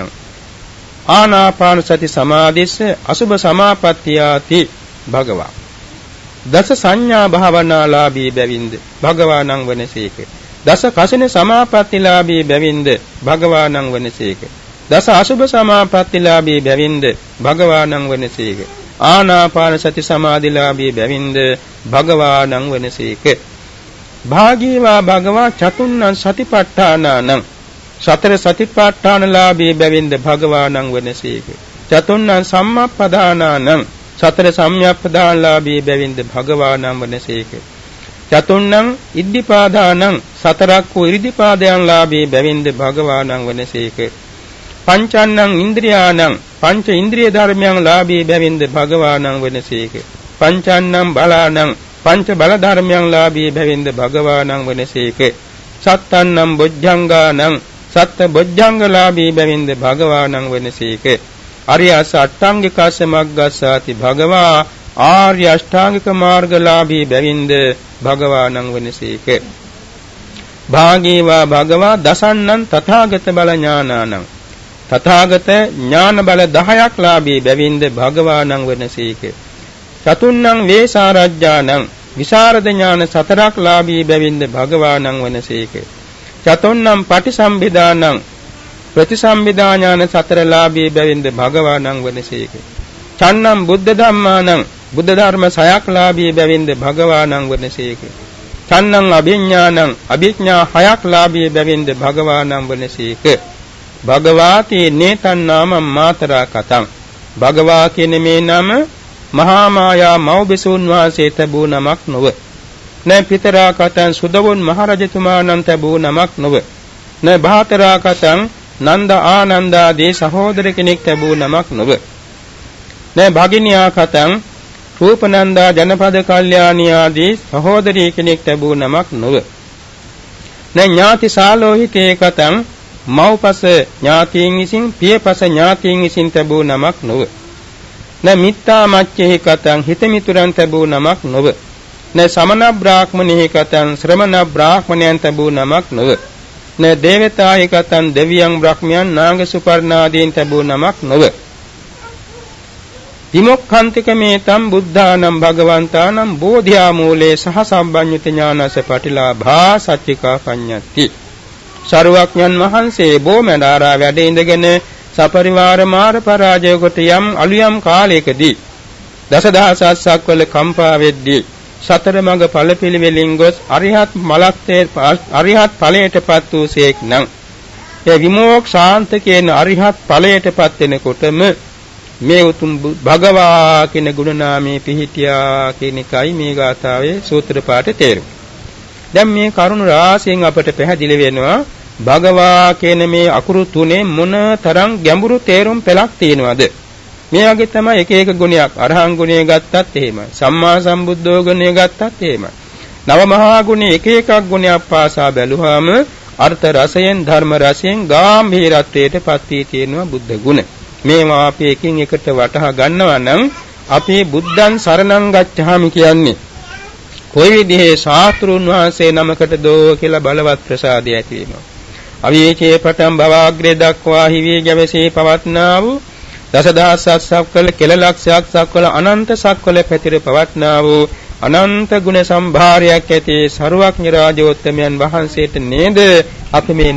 ආනාපාන සති සමාධිස්ස අසුභ සමාපත්තියාති භගවා. දස සංඥා භාවනාලාභී බැවින්ද භගවානං වනසේක. දස කසින සමාපත්තිලාභී බැවින්ද භගවානං වනසේක. දස අසුභ සමාපත්තිලාභී බැවින්ද භගවානං වනසේක. ආනාපාන සති සමාධිලාභී බැවින්ද භගවානං වනසේක. භාගීවා භගවා චතුන්නං සතිපට්ඨානානං සතර සතිපට්ඨානලාභී බැවින්ද භගවානං වනසේක. චතුන්නං සම්මප්පදානානං සතර සම්‍යප්පදානලාභී බැවින්ද භගවානං වනසේක. චතුන්නං ඉද්ධිපාදානං සතරක් වූ ඉරිදිපාදයන් ලාභී බැවින්ද භගවානං වනසේක. පංචන්නං ඉන්ද්‍රියාණං පංච ඉන්ද්‍රිය ධර්මයන් ලාභී බැවින්ද භගවානං වනසේක. පංචන්නං බලාණං පංච බල ධර්මයන් ලාභී බැවින්ද භගවානං වනසේක. සත්තන්නං බොජ්ජංගාණං සත්ත බොජ්ජංග ලාභී බැවින්ද භගවානං වනසේක. අරියස අට්ඨාංගිකස්ස මග්ගස්සාති භගවා ආර්ය අෂ්ටාංගික මාර්ගලාභී බැවින්ද භගවානං වනසේක. භාගීවා භගවා දසන්නං තථාගත බල ඥානානං තථාගත ඥාන බල දහයක් ලාභී බැවින්ද භගවානං වනසේක. චතුන්නං වේසාරජ්ජානං විසරද ඥාන සතරක් ලාභී බැවින්ද භගවානං වනසේක. චතුන්නං පටිසම්භිදානං ප්‍රතිසම්භිදා ඥාන සතර ලාභී බැවින්ද භගවානං වනසේක. චන්නං බුද්ධ ධම්මානං බුද්ධ ධර්ම සයක් ලාභී බැවින්ද භගවානං වනසේක. චන්නං අභිඥානං අභිඥා හයක් ලාභී බැවින්ද භගවානං වනසේක. භගවාති නේතන් නාමං මාතරා කතං භගවා කියන මේ නම මහා මායා මෞබිසුන් වාසේ තබූ නමක් නොව. නේ පිතරා කතං සුදවුන් මහරජතුමාණන් තබූ නමක් නොව. නේ භාතරා කතං නන්ද ආනන්දාදී සහෝදර කෙනෙක් තබූ නමක් නොව. නේ භගිනියා කතං රූපනන්දා ජනපද කල්යාණී ආදී සහෝදරී කෙනෙක් තබූ නමක් නොව. නේ ඥාති සාලෝහිතේ කතං මව්පස ඥාතීන් විසින් පියපස ඥාතීන් විසින් තබූ නමක් නොව. න මිත්තා මච්චේහි කතං හිතමිතුරන් තබූ නමක් නොව. න සමන බ්‍රාහ්මණෙහි කතං ශ්‍රමණ බ්‍රාහ්මණයන් තබූ නමක් නොව. න දේවතාහි කතං දෙවියන් බ්‍රහ්මයන් නාග සුපර්ණාදීන් තබූ නමක් නොව. විමුක්ඛන්තික මේතම් බුද්ධානම් භගවන්තානම් බෝධියා මූලේ සහ සම්බඤ්ඤුත ඥානස පටිලාභා සච්චිකා පඤ්ඤති. සරුවක්ඥන් වහන්සේ බොමැඩාරා වැඩ ඉඳගෙන සපරිවාර මාර පරාජය කොට යම් අලුයම් කාලයකදී දසදහසක් වල කම්පා වෙද්දී සතර මඟ ඵල පිළිවෙලින් ගොස් අරිහත් මලක්තේ අරිහත් ඵලයටපත් වූසේක් නම් ඒ විමෝක්ෂාන්ත කියන අරිහත් ඵලයටපත් වෙනකොටම මේ උතුම් භගවා කියන ගුණ නාමයේ පිහිටියා කියන එකයි මේ ගාථාවේ සූත්‍ර පාඨේ තේරුම. දැන් මේ කරුණු රාශියෙන් අපට පැහැදිලි වෙනවා භගවා කියන මේ අකුරු තුනේ මොන තරම් ගැඹුරු තේරුම් පෙළක් තියෙනවද? මේ වගේ තමයි එක එක ගුණයක් අරහං ගුණය ගත්තත් එහෙමයි. සම්මා සම්බුද්ධෝ ගුණය ගත්තත් එහෙමයි. නව මහා ගුණ එක එකක් ගුණයක් පාසා බැලුවාම අර්ථ රසයෙන් ධර්ම රසයෙන් ගාම්භීරත්වයට පත් වී තියෙනවා බුද්ධ ගුණ. මේවා අපි එකින් එකට වටහා ගන්නවා නම් අපි බුද්ධං සරණං ගච්ඡාමි කියන්නේ කොයි විදිහේ ශාස්ත්‍රුන් වහන්සේ නමකට දෝ කියලා බලවත් ප්‍රසාදය ඇති වෙනවා. අවීචේ පටන් භවග්‍රේ දක්වා හිවි ගැවසේ පවත්නා වූ දසදහසක් සක්වල කෙල ලක්ෂයක් සක්වල අනන්ත සක්වල පැතිර පවත්නා වූ අනන්ත ගුණ සම්භාරයක් ඇති සරුවක්ඥ රාජෝත්තමයන් වහන්සේට නේද අපි මේ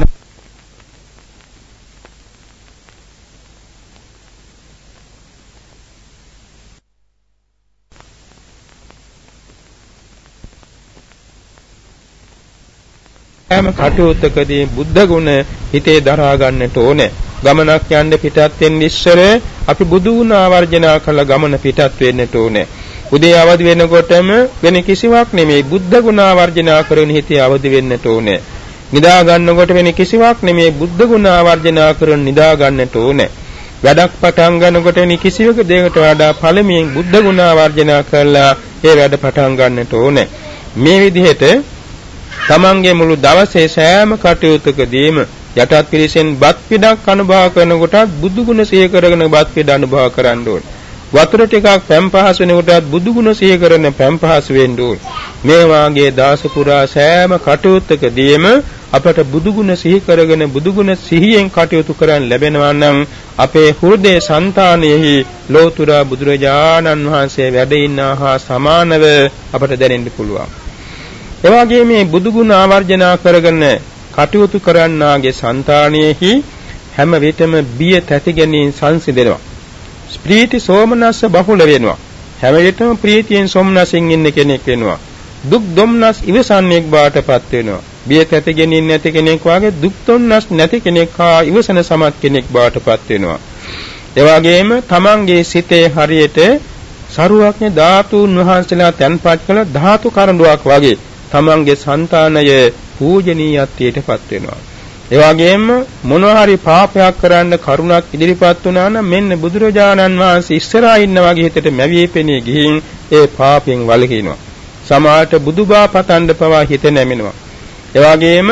හැම කටයුත්තකදී බුද්ධ ගුණ හිතේ දරා ගන්නට ඕනේ. ගමනක් යන්න පිටත් වෙන්න ඉස්සර අපි බුදු ගුණ ආවර්ජනා කළ ගමන පිටත් වෙන්නට ඕනේ. උදේ අවදි වෙනකොටම වෙන කිසිවක් නෙමෙයි බුද්ධ ගුණ ආවර්ජනා කරන හිතේ අවදි වෙන්නට ඕනේ. නිදා ගන්නකොට වෙන කිසිවක් නෙමෙයි බුද්ධ ගුණ ආවර්ජනා කරන නිදා ගන්නට ඕනේ. වැඩක් පටන් ගන්නකොට වෙන කිසිවක දෙයකට වඩා පළමුවෙන් බුද්ධ ගුණ ආවර්ජනා කරලා ඒ වැඩ පටන් ගන්නට ඕනේ. මේ විදිහට තමන්ගේ මුළු දවසේ සෑම කටයුත්තකදීම යටත් පිළිසෙන් බත් පිටක් අනුභව කරනකොටත් බුදු ගුණ සිහි කරගෙන බත් පිට අනුභව කරන්න ඕනේ. වතුර ටිකක් පැම්පහස් වෙනකොටත් බුදු ගුණ සිහි කරගෙන පැම්පහස් වෙන්න ඕනේ. මේ වාගේ දාස පුරා සෑම කටයුත්තකදීම අපට බුදු ගුණ සිහි කරගෙන බුදු ගුණ සිහියෙන් කටයුතු කරන්න ලැබෙනවා නම් අපේ හෘදේ సంతානෙහි ලෝතුරා බුදුරජාණන් වහන්සේ වැඩ ඉන්නා හා සමානව අපට දැනෙන්න පුළුවන්. එවාගේ මේ බුදු ගුණ ආවර්ජනා කරගෙන කටයුතු කරන්නාගේ సంతානෙහි හැම විටම බිය තැති ගැනීම සංසිඳෙනවා. ප්‍රීති සෝමනස්ස බහුල වෙනවා. හැම විටම ප්‍රීතියෙන් සෝමනසින් ඉන්න කෙනෙක් වෙනවා. දුක් දුම්නස් ඉවසන්නේක් බාටපත් වෙනවා. බිය තැති ගැනීම නැති කෙනෙක් වාගේ දුක් දුම්නස් නැති කෙනෙක් හා ඉවසන සමත් කෙනෙක් බාටපත් වෙනවා. එවාගෙම තමන්ගේ සිතේ හරියට සරුවක්ඥ ධාතුන් වහන්සේලා තැන්පත් කළ ධාතු කරඬුවක් වගේ තමන්ගේ సంతානය පූජනීයත්වයටපත් වෙනවා. ඒ වගේම මොනවා හරි පාපයක් කරන්න කරුණක් ඉදිරිපත් වුණා නම් මෙන්න බුදුරජාණන් වහන්සේ ඉස්සරහා ඉන්න වගේ හිතට මැවී පෙනී ගිහින් ඒ පාපයෙන් වළකිනවා. සමාහට බුදුබා පතන්න පවා හිත නැමෙනවා. ඒ වගේම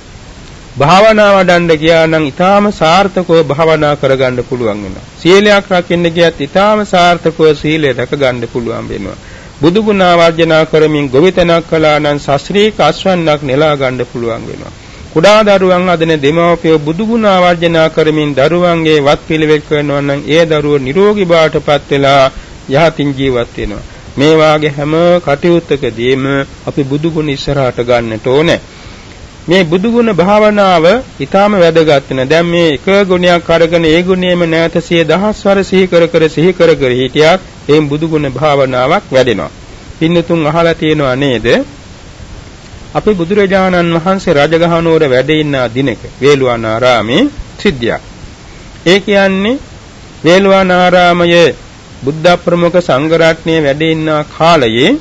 භාවනා වඩන්න ගියා නම් ඊටාම සාර්ථකව භාවනා කරගන්න පුළුවන් වෙනවා. සීලයක් රකින්න ගියත් ඊටාම සාර්ථකව සීලය රැක ගන්න පුළුවන් වෙනවා. බුදු ගුණ වර්ජනා කරමින් ගොවිතැනක් කළා නම් ශාස්ත්‍රීය අස්වැන්නක් නෙලා ගන්න පුළුවන් වෙනවා. කුඩා දරුවන් අදන දෙමව්පියෝ බුදු ගුණ වර්ජනා කරමින් දරුවන්ගේ වත් පිළිවෙත් කරනවා නම් ඒ දරුවෝ නිරෝගී බවටපත් වෙලා යහතින් ජීවත් වෙනවා. මේ වාගේ හැම කටයුත්තකදීම අපි බුදු ගුණ ඉස්සරහට ගන්නට ඕනේ. මේ බුදු ගුණ භාවනාව ඊටාම වැදගත් වෙන. දැන් මේ එක ගුණයක් අරගෙන ඒ ගුණයම නැවත සිය දහස් වර සිහි කර කර සිහි කර කර හිටියත් එයින් බුදු ගුණ භාවනාවක් වැඩෙනවා. පින්නතුන් අහලා තියෙනවා නේද? අපි බුදුරජාණන් වහන්සේ රජගහ නුවර වැඩ ඉන්න දිනක වේළුවනාරාමේ සිද්ධියක්. ඒ කියන්නේ වේළුවනාරාමයේ බුද්ධ ප්‍රමුඛ සංඝ රත්නයේ වැඩ ඉන්න කාලයේ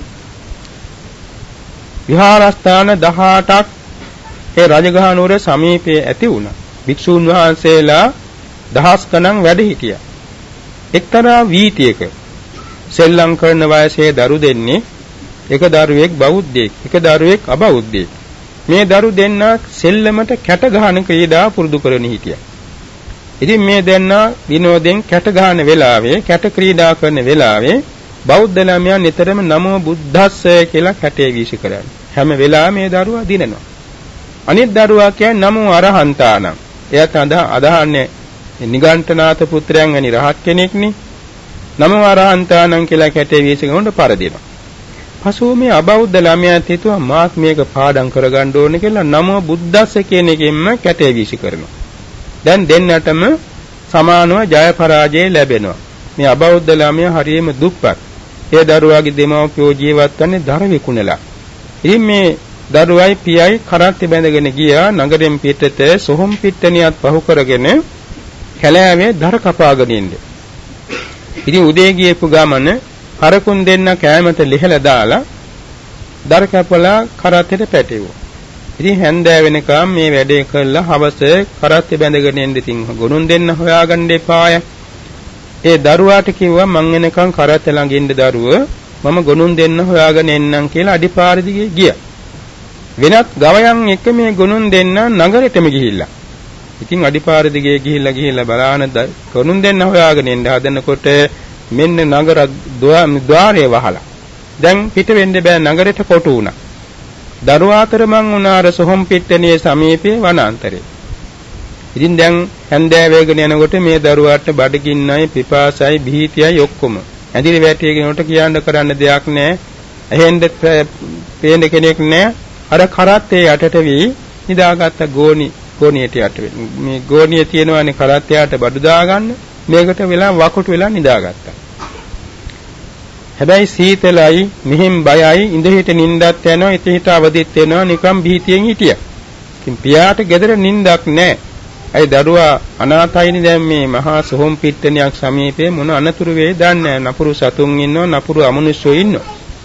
විහාරස්ථාන දහඅටක් ඒ රජගහ නුවර සමීපයේ ඇති වුණා. භික්ෂූන් වහන්සේලා දහස් ගණන් වැඩ හිටියා. එක්තරා වීතියක සෙල්ලම් කරන වයසේ දරු දෙන්නේ එක දරුවෙක් බෞද්ධයෙක් එක දරුවෙක් අබෞද්ධයෙක්. මේ දරු දෙන්නා සෙල්ලමට කැට ගහන ක්‍රීඩා පුරුදු කරගෙන හිටියා. ඉතින් මේ දෙන්නා විනෝදෙන් කැට ගහන වෙලාවේ කැට ක්‍රීඩා කරන වෙලාවේ බෞද්ධ ළමයා නිතරම නමෝ බුද්දස්ස කියලා කැටේ වීසි කරන්නේ. හැම වෙලාවෙම මේ දරුවා දිනනවා. අනිත් දරුවා කියන්නේ නමෝ අරහන්තානම්. එයාට අදහන්නේ නිගණ්ඨනාත පුත්‍රයන් වැනි රහත් කෙනෙක්නේ. නමෝ අරහන්තානම් කියලා කැටේ වීසි කරනකොට පරදිනවා. පසුව මේ අබෞද්ධ ළමයා හිතුවා මාත් මේක පාඩම් කරගන්න ඕනේ කියලා නමෝ බුද්දස්ස කියන එකෙන්ම කැටේ වීසි කරනවා. දැන් දෙන්නටම සමානව ජය පරාජය ලැබෙනවා. මේ අබෞද්ධ ළමයා හරියම දුප්පත්. ඒ දරුවාගේ දෙමව්පියෝ ජීවත් වන්නේ දර විකුණලා. ඉතින් මේ දරුවයි පියයි කරත්තේ බැඳගෙන ගියා නගරෙන් පිටත සොහොන් පිට්ටනියත් පහු කරගෙන කැලෑවේ දර කපාගෙන ඉන්නේ. ඉතින් උදේ ගියපු ගමන හරකුන් දෙන්න කෑමට ලිහලා දාලා දර කැපලා කරත්තේට පැටවුවා. ඉතින් හැන්දෑ වෙනකම් මේ වැඩේ කළා හවස කරත්තේ බැඳගෙන ඉඳ ඉතින් ගොනුන් දෙන්න හොයාගන්න එපාය. ඒ දරුවාට කිව්වා මං එනකන් කරත්තේ ළඟ ඉන්න දරුව මම ගොනුන් දෙන්න හොයාගෙන එන්නම් කියලා අඩිපාර දිගේ ගියා. වෙනත් ගවයන් එක්ක මේ ගොනුන් දෙන්න නගරෙටම ගිහිල්ලා. ඉතින් අඩිපාර දිගේ ගිහිල්ලා ගිහිල්ලා බලාන ගොනුන් දෙන්න හොයාගෙන එන්න හදනකොට මෙන්න නගර ద్వාරය වහලා. දැන් පිට වෙන්න බෑ නගරෙට කොටු වුණා. දරුවා අතර මං උනාර සොහොන් පිට්ටනියේ සමීපයේ වනාන්තරේ. ඉතින් දැන් හැන්දෑ වේගන යනකොට මේ දරුවාට බඩගින්නයි පිපාසයි බීතියයි ඔක්කොම. ඇඳිලි වැටියගෙන උට කියන්න කරන්න දෙයක් නැහැ. එහෙන්ද පේන කෙනෙක් නැහැ. අර කරත්තේ යටට වී නිදාගත්ත ගෝණි ගෝණියට යට මේ ගෝණිය තියෙනවානේ කරත්තයට බඩු දාගන්න. මේකට වෙලා වකුටු වෙලා නිදාගත්තා. හැබැයි සීතලයි මෙහෙම් බයයි ඉඳ හිට නිින්දත් යනවා ඉත හිට අවදිත් වෙනවා නිකම් බීතියෙන් හිටියා. ඉතින් පියාට ගෙදර නිින්දක් නැහැ. අයි දරුවා අනාථයිනේ දැන් මේ මහා සොහොන් පිට්ටනියක් සමීපයේ මොන අනතුරු වේ දන්නේ නැහැ. නපුරු සතුන් ඉන්නවා නපුරු අමනුෂ්‍යෝ ඉන්නවා.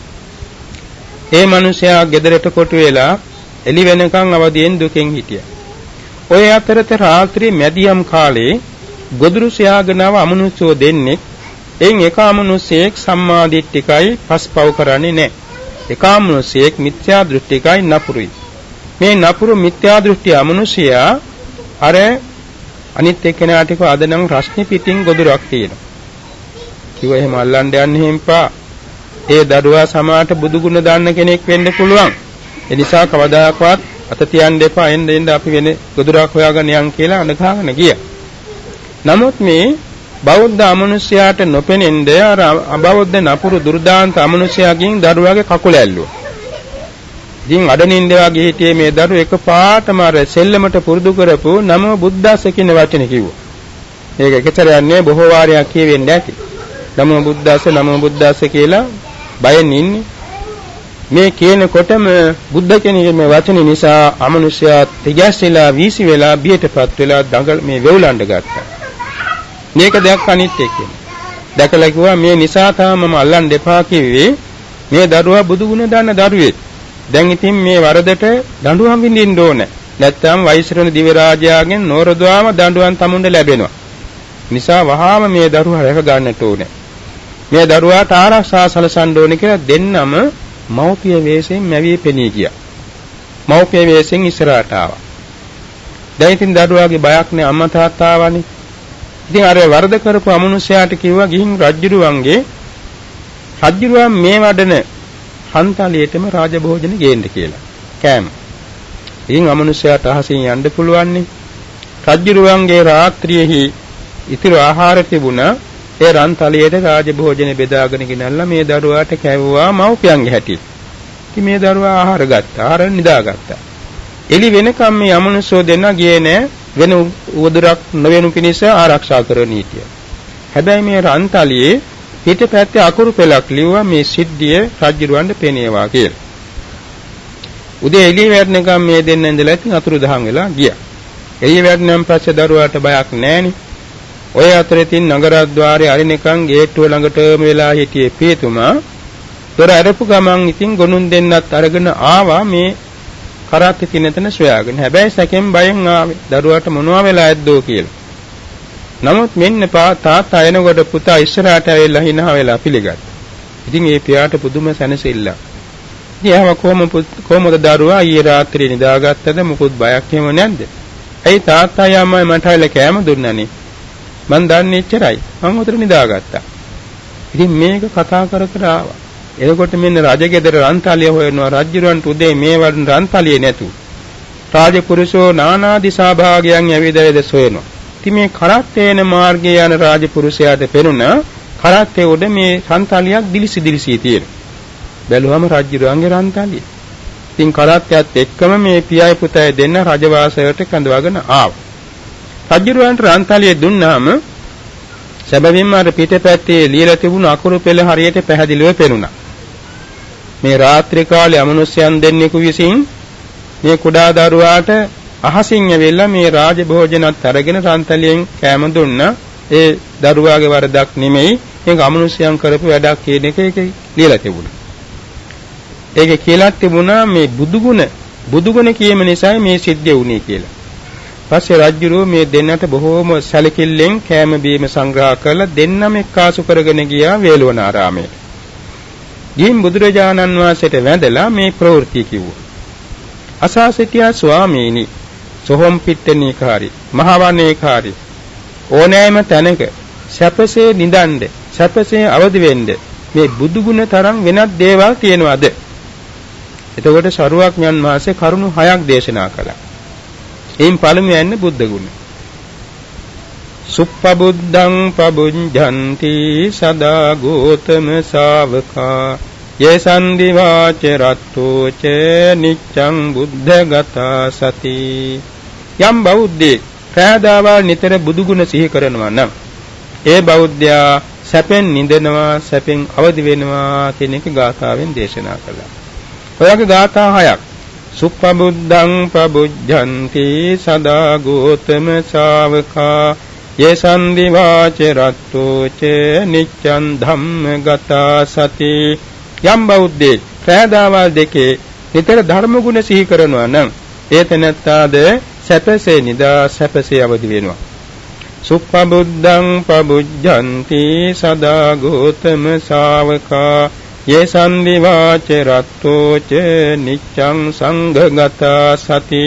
ඒ මිනිසයා ගෙදරට කොටු වෙලා එළි වෙනකන් අවදියෙන් දුකෙන් හිටියා. ඔය අතරත රාත්‍රී මැදියම් කාලේ ගොදුරු සයාගෙනව අමනුෂ්‍යෝ දෙන්නේ එයින් එක අමනුෂ්‍යයෙක් සම්මාදිට්ඨිකයි පස්පව් කරන්නේ නැහැ. එක අමනුෂ්‍යයෙක් මිත්‍යා දෘෂ්ටිකයි නපුරුයි. මේ නපුරු මිත්‍යා දෘෂ්ටි අමනුෂ්‍යයා අර අනිත් එක්කෙනාට කිව්වා අද නම් රස්නේ පිටින් ගොදුරක් තියෙනවා. කිව්වා එහෙම අල්ලන්න යන්න හේම්පා. ඒ දරුවා සමාට බුදු ගුණ දන්න කෙනෙක් වෙන්න පුළුවන්. ඒ නිසා කවදාකවත් අත තියන්න එපා. එන්න එන්න අපි වෙන ගොදුරක් හොයාගෙන යන් කියලා අඳගාගෙන ගියා. නමුත් මේ බෞද්ධ අමනුෂ්‍යයාට නොපෙනෙන්න අර අබෞද්ධ නපුරු දුර්දාන්ත අමනුෂ්‍යයාගෙන් දරුවාගේ කකුල ඇල්ලුවා. ඉතින් අඩනින්ද වගේ හිටියේ මේ දරුවෝ එකපාරටම අර සෙල්ලමට පුරුදු කරපු නමෝ බුද්දස්ස කියන වචනේ කිව්වා. මේක එකතරයක් නෙවෙයි බොහෝ වාරයක් කියවෙන්න ඇති. නමෝ බුද්දස්ස නමෝ බුද්දස්ස කියලා බයෙන් ඉන්නේ. මේ කියනකොටම බුද්ධ කෙනෙකුගේ මේ වචනේ නිසා අමනුෂ්‍යයා තිගැස්සලා වීසි වෙලා බියටපත් වෙලා දඟල මේ වෙවුලන්න ගත්තා. මේක දැක්ක අනිත් එක්කෙන. දැකලා කිව්වා මේ නිසා තමයි මම අල්ලන්න එපා කිව්වේ. මේ දරුවා බුදු ගුණ දන්න දරුවෙක්. දැන් ඉතින් මේ වරදට දඬුවම් විඳින්න ඕන. නැත්නම් වෛශ්‍රණ දිව රාජයාගෙන් නෝරදවාම දඬුවම් තමුන්ට ලැබෙනවා. නිසා වහාම මේ දරුවා රැක ගන්නට ඕනේ. මේ දරුවාට ආරක්ෂා සලසන්න ඕනේ කියලා දෙන්නම මව්පිය වේශයෙන් මැවී පෙනී ගියා. මව්පිය වේශයෙන් ඉස්සරහට ආවා. දැන් ඉතින් දරුවාගේ බයක් නෑ අම්මා තාත්තා ආවනේ. ඉතින් අර වරද කරපු අමනුෂ්‍යයාට කිව්වා ගිහින් රජ්ජුරුවන්ගේ රජ්ජුරුවන් මේ වඩන හන්තලියටම රාජභෝජන ගේන්න කියලා. කෑම. ඉතින් අමනුෂ්‍යයාට අහසින් යන්න පුළුවන් නේ. රජ්ජුරුවන්ගේ රාත්‍රියේහි ඉතිරි ආහාර තිබුණා. ඒ රන්තලියට රාජභෝජන බෙදාගෙන ගෙනල්ලා මේ දරුවාට කැවුවා මව්පියන්ගේ හැටි. ඉතින් මේ දරුවා ආහාර ගත්තා. ආහාර නිදාගත්තා. එළි වෙනකම් මේ අමනුෂ්‍යෝ දෙන්න ගියේ නෑ. වෙන උවදුරක් නොවෙනු පිණිස ආරක්ෂා කරන නීතිය. හැබැයි මේ රන්තලියේ පිටපැත්තේ අකුරු පෙළක් ලිව්වා මේ සිද්ධිය රජුරවන්ට පෙනේවා කියලා. උදේ එළිය වැටෙනකම් මේ දෙන්න ඉඳලා ඉතින් අතුරු දහන් වෙලා ගියා. එළිය වැටෙනන් පස්සේ දරුවාට බයක් නැහෙනි. ඔය අතරේ තින් නගරද්්වාරයේ අරිනකම් ගේට්ටුව ළඟටම වෙලා හිටියේ පියතුමා. දොර අරපු ගමන් ඉතින් ගොනුන් දෙන්නත් අරගෙන ආවා මේ කරත්තේ තියෙන තැන සොයාගෙන. හැබැයි සැකෙන් බයෙන් ආවේ. දරුවාට මොනවා වෙලා ඇද්දෝ කියලා. නමුත් මෙන්න තාත්තා එනකොට පුතා ඉස්සරහට ඇවිල්ලා hina වෙලා පිළිගත්තා. ඉතින් ඒ පියාට පුදුම සැනසෙල්ල. ඉතින් එහෙම කොහොම කොහොමද දරුවා ඊයේ රාත්‍රියේ නිදාගත්තද මොකුත් බයක් එහෙම නැද්ද? ඇයි තාත්තා යමයි මට ඇවිල්ලා කෑම දුන්නානේ. මං දන්නේ එච්චරයි. මං උතර නිදාගත්තා. ඉතින් මේක කතා කර කර ආවා. එතකොට මෙන්න රජගෙදර රන්තලිය හොයනවා. රජුරන්ට උදේ මේ වඩන රන්තලිය නැතු. රාජපුරුෂෝ නානා දිසා භාගයන් ඇවිද ඇවිද සොයනවා. ඉතින් මේ කරත්තේන මාර්ගයේ යන රාජපුරුෂයාට පෙනුණ කරත්තේ උඩ මේ රන්තලියක් දිලිසි දිලිසි තියෙනවා. බැලුවම රජුරන්ගේ රන්තලිය. ඉතින් කරත්තයත් එක්කම මේ පියයි පුතයි දෙන්න රජවාසයට කැඳවගෙන ආවා. රජුරන්ට රන්තලිය දුන්නාම සැබවින්ම අර පිටපැත්තේ ලියලා තිබුණු අකුරු පෙළ හරියට පැහැදිලිව පෙනුණා. මේ රාත්‍රී කාලේ අමනුෂ්‍යයන් දෙන්නෙකු විසින් මේ කුඩා දරුවාට අහසින් ඇවිල්ලා මේ රාජ භෝජනත් අරගෙන රන්තලියෙන් කෑම දුන්නා. ඒ දරුවාගේ වරදක් නෙමෙයි. ඒක අමනුෂ්‍යයන් කරපු වැඩක් කියන එක ඒකේ ලියලා තිබුණා. ඒකේ කියලා තිබුණා මේ බුදුගුණ බුදුගුණ කියම නිසා මේ සිද්ධිය වුණේ කියලා. පස්සේ රජුරෝ මේ දෙන්නට බොහෝම සැලකිල්ලෙන් කෑම බීම සංග්‍රහ කරලා දෙන්නම එක්කාසු කරගෙන ගියා වේළුවනාරාමයට. ගිහින් බුදුරජාණන් වහන්සේට වැඳලා මේ ප්‍රවෘත්ති කිව්වා. අසාසිතියා ස්වාමීනි සොහොම් පිට්ටනීකාරී මහවණේකාරී ඕනෑම තැනක සැපසේ නිදන්න සැපසේ අවදි වෙන්න මේ බුදුගුණ තරම් වෙනත් දේවල් තියෙනවද? එතකොට සරුවක්ඥන් වහන්සේ කරුණු හයක් දේශනා කළා. එයින් පළමුවෙන්නේ බුද්ධ ගුණ. සුප්පබුද්ධං පබුඤ්ජන්ති සදා ගෝතම ශාවකා යේසන් දිවාච රත්තෝ ච නිච්ඡං බුද්ධගතා සති. යම් බෞද්ධයෙක් ප්‍රාදාවල් නිතර බුදුගුණ සිහි කරනවා නම් ඒ බෞද්ධයා සැපෙන් නිදනවා සැපෙන් අවදි වෙනවා කියන එක ගාථාවෙන් දේශනා කළා. ඔයගේ ගාථා හයක්. සුප්පබුද්ධං පබුද්ධන්ති සදා ගෝතම ශාවකා යේසන් දිවාච රත්තෝ ච නිච්ඡං ධම්මගතා සති. යම් බෞද්ධයෙක් ප්‍රාදාවල් දෙකේ නිතර ධර්ම ගුණ සිහි කරනවා නම් ඒ තැනැත්තාද සැපසේ නිදා සැපසේ අවදි වෙනවා. සුප්පබුද්ධං පබුද්ධන්ති සදා ගෝතම ශාවකා යේසන් දිවාච රත්තෝ ච නිච්ඡං සංඝගතා සති.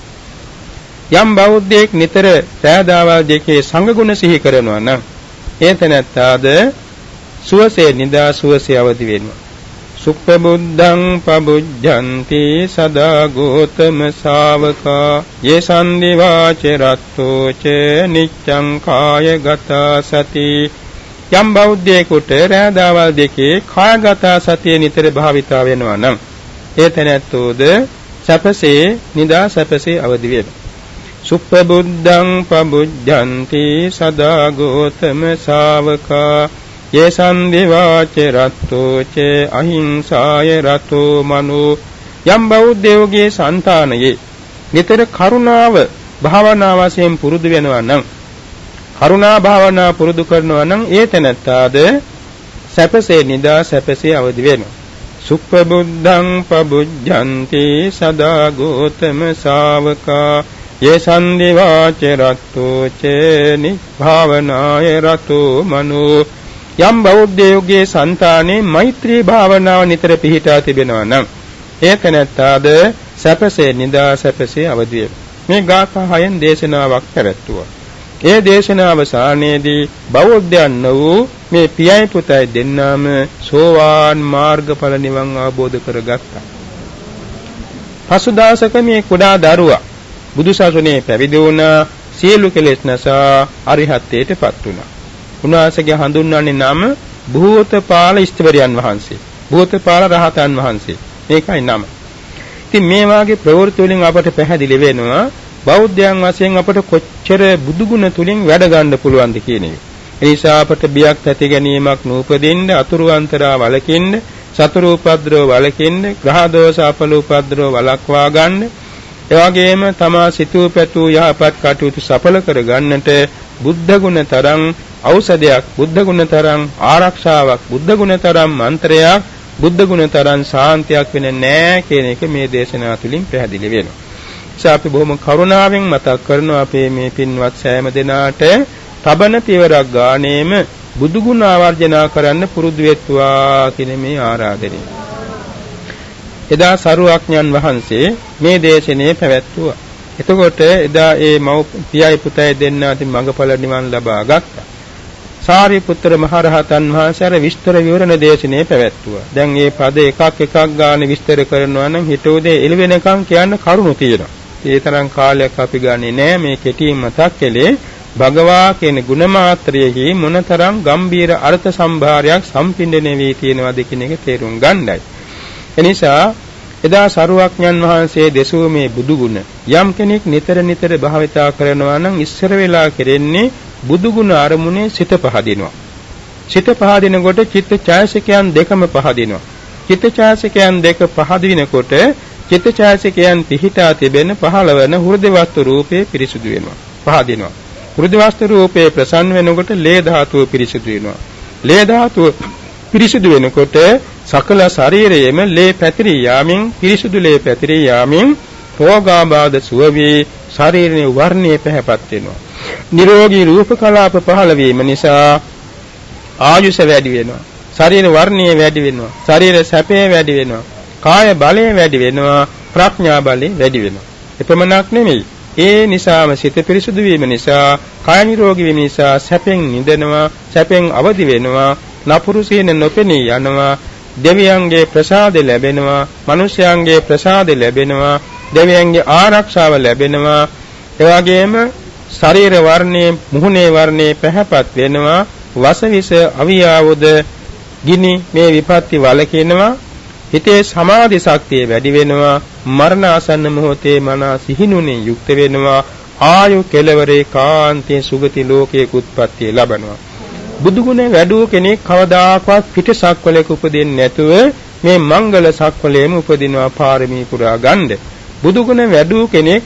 යම් බෞද්ධයෙක් නිතර ප්‍රාදාවල් දෙකේ සංඝ ගුණ සිහි කරනවා නම් ඒ තැනැත්තාද සුවසේ නිදා සුවසේ අවදි වෙනවා. සුප්පබුද්ධං පබුද්ධන්ති සදා ගෝතම ශාවකා යේසන් දිවාච රත්තෝ ච නිච්ඡං කායගතා සති. යම් බෞද්ධයෙකුට රාදාවල් දෙකේ කායගත සතිය නිතර භාවිතා වෙනවා නම් ඒ තැනැත්තෝද සැපසේ නිදා සැපසේ අවදි වෙනවා. සුප්පබුද්ධං පබුද්ධන්ති සදා ගෝතම ශාවකා යේසන් දිවාච රත්තෝ ච අහිංසාය රතෝ මනෝ. යම් බෞද්ධයෝගේ సంతානයේ නිතර කරුණාව භාවනා වශයෙන් පුරුදු වෙනවා නම් කරුණා භාවනා පුරුදු කරනවා නම් ඒ තැනත්තාද සැපසේ නිදා සැපසේ අවදි වෙනවා. සුප්පබුද්ධං පබුද්ධන්ති සදා ගෝතම ශාවකා යේසන් දිවාච රත්තෝ ච නිභාවනාය රතෝ මනෝ. යම් බෞද්ධයෝගේ సంతානේ මෛත්‍රී භාවනාව නිතර පිහිටා තිබෙනවා නම් ඒ තැනත්තාද සැපසේ නිදා සැපසේ අවදි වෙනවා. මේ ගාථා හයෙන් දේශනාවක් පැවැත්වුවා. ඒ දේශනාව සානේදී බෞද්ධයන් වූ මේ පියයි පුතයි දෙන්නාම සෝවාන් මාර්ගඵල නිවන් අවබෝධ කරගත්තා. පසුදාසක මේ කුඩා දරුවා බුදුසසුනේ පැවිදි වුණා. සියලු කෙලෙස් නැසා අරිහත්ත්වයටපත් වුණා. උන්වහන්සේගේ හඳුන්වන්නේ නම භූතපාල ස්ථවිරයන් වහන්සේ. භූතපාල රහතන් වහන්සේ. මේකයි නම. ඉතින් මේ වාගේ ප්‍රවෘත්ති වලින් අපට පැහැදිලි වෙනවා බෞද්ධයන් වශයෙන් අපට කොච්චර බුදුගුණ තුලින් වැඩ ගන්න පුළුවන්ද කියන එක. ඒ නිසා අපට බියක් ඇති ගැනීමක් නූපදින්න, අතුරු අන්තරා වලකින්න, සතර උපද්‍රව වලකින්න, ග්‍රහ දෝෂ අපල උපද්‍රව වලක්වා ගන්න. ඒ වගේම තමා සිතූ පැතූ යහපත් කටයුතු සඵල කර ගන්නට බුද්ධ ගුණ තරම් ඖෂධයක්, බුද්ධ ගුණ තරම් ආරක්ෂාවක්, බුද්ධ ගුණ තරම් මන්ත්‍රයක්, බුද්ධ ගුණ තරම් ශාන්තියක් වෙන්නේ නැහැ කියන එක මේ දේශනාව තුළින් පැහැදිලි වෙනවා. අපි බොහොම කරුණාවෙන් මතක් කරනවා අපේ මේ පින්වත් සෑම දෙනාට තබන පියවරක් ගානේම බුදු ගුණ ආවර්ජනා කරන්න පුරුදු වෙත්වා කියන මේ ආරාධනය. එදා සරුවක්ඥන් වහන්සේ මේ දේශනේ පැවැත්වුවා. එතකොට එදා ඒ මව් පියයි පුතයි දෙන්න අතින් මඟඵල නිවන් ලබා ගත්තා. සාරිපුත්‍ර මහ රහතන් වහන්සේ අර විස්තර විවරණ දේශනේ පැවැත්වුවා. දැන් මේ පද එකක් එකක් ගානේ විස්තර කරනවා නම් හිතෝදේ එළි වෙනකන් කියන්න කරුණු තියෙනවා. ඒ තරම් කාලයක් අපි ගන්නේ නැහැ මේ කෙටියෙන් මතක් කළේ භගවා කියන ගුණ මාත්‍රයේහි මොනතරම් ගම්බීර අර්ථ සම්භාරයක් සම්පින්දණය වී තියෙනවද කියන එක තේරුම් ගන්නයි. එනිසා එදා සරුවක්ඥන් වහන්සේ දෙසූ මේ බුදු ගුණ යම් කෙනෙක් නිතර නිතර භාවිතා කරනවා නම් ඉස්සර වෙලා කෙරෙන්නේ බුදු ගුණ අරමුණේ සිත පහදිනවා. සිත පහදිනකොට චිත්ත ඡායසිකයන් දෙකම පහදිනවා. චිත්ත ඡායසිකයන් දෙක පහදිනකොට චිත්ත ඡායසිකයන් පිහිටා තිබෙන පහළවන හෘද වස්තු රූපේ පිරිසුදු වෙනවා. පහදිනවා. හෘද වස්තු රූපේ ප්‍රසන්න වෙනකොට ලේ ධාතුව පිරිසුදු වෙනවා. ලේ ධාතුව පිරිසුදු වෙනකොට සකල ශරීරයේම ලේ පැතිරී යාමින් පිරිසුදු ලේ පැතිරී යාමින් රෝගාබාධ සුව වී ශරීරයේ වර්ණය පැහැපත් වෙනවා. නිරෝගී රූප කලාප පහළ වීම නිසා ආයුෂ වැඩි වෙනවා. ශරීර වර්ණය වැඩි වෙනවා. ශරීර සැපය වැඩි වෙනවා. කාය බලය වැඩි වෙනවා. ප්‍රඥා බලය වැඩි වෙනවා. එපමණක් නෙමෙයි. ඒ නිසාම සිත පිරිසුදු වීම නිසා කාය නිරෝගී වීම නිසා සැපෙන් නිදෙනවා. සැපෙන් අවදි වෙනවා. නපුරු සීන නොපෙනී යනවා. දෙවියන්ගේ ප්‍රසාද ලැබෙනවා. මිනිසයන්ගේ ප්‍රසාද ලැබෙනවා. දෙවියන්ගේ ආරක්ෂාව ලැබෙනවා. එවාගෙම ශරීර වර්ණයේ මුහුණේ වර්ණයේ පැහැපත් වෙනවා. වසවිස අවියාවුද ගිනි මේ විපත්ති වලකිනවා. හිතේ සමාධි ශක්තිය වැඩි වෙනවා. මරණාසන්න මොහොතේ මන සිහිනුනේ යුක්ත වෙනවා. ආයු කෙලවරේ කාන්තේ සුගති ලෝකයේ උත්පත්තිය ලබනවා. බුදුගුණ වැඩුව කෙනෙක් කවදාකවත් පිට සක්වලයක උපදින්නේ නැතුව මේ මංගල සක්වලයේම උපදිනවා පාරමී පුරා ගන්න. බුදුගුණ වැඩුව කෙනෙක්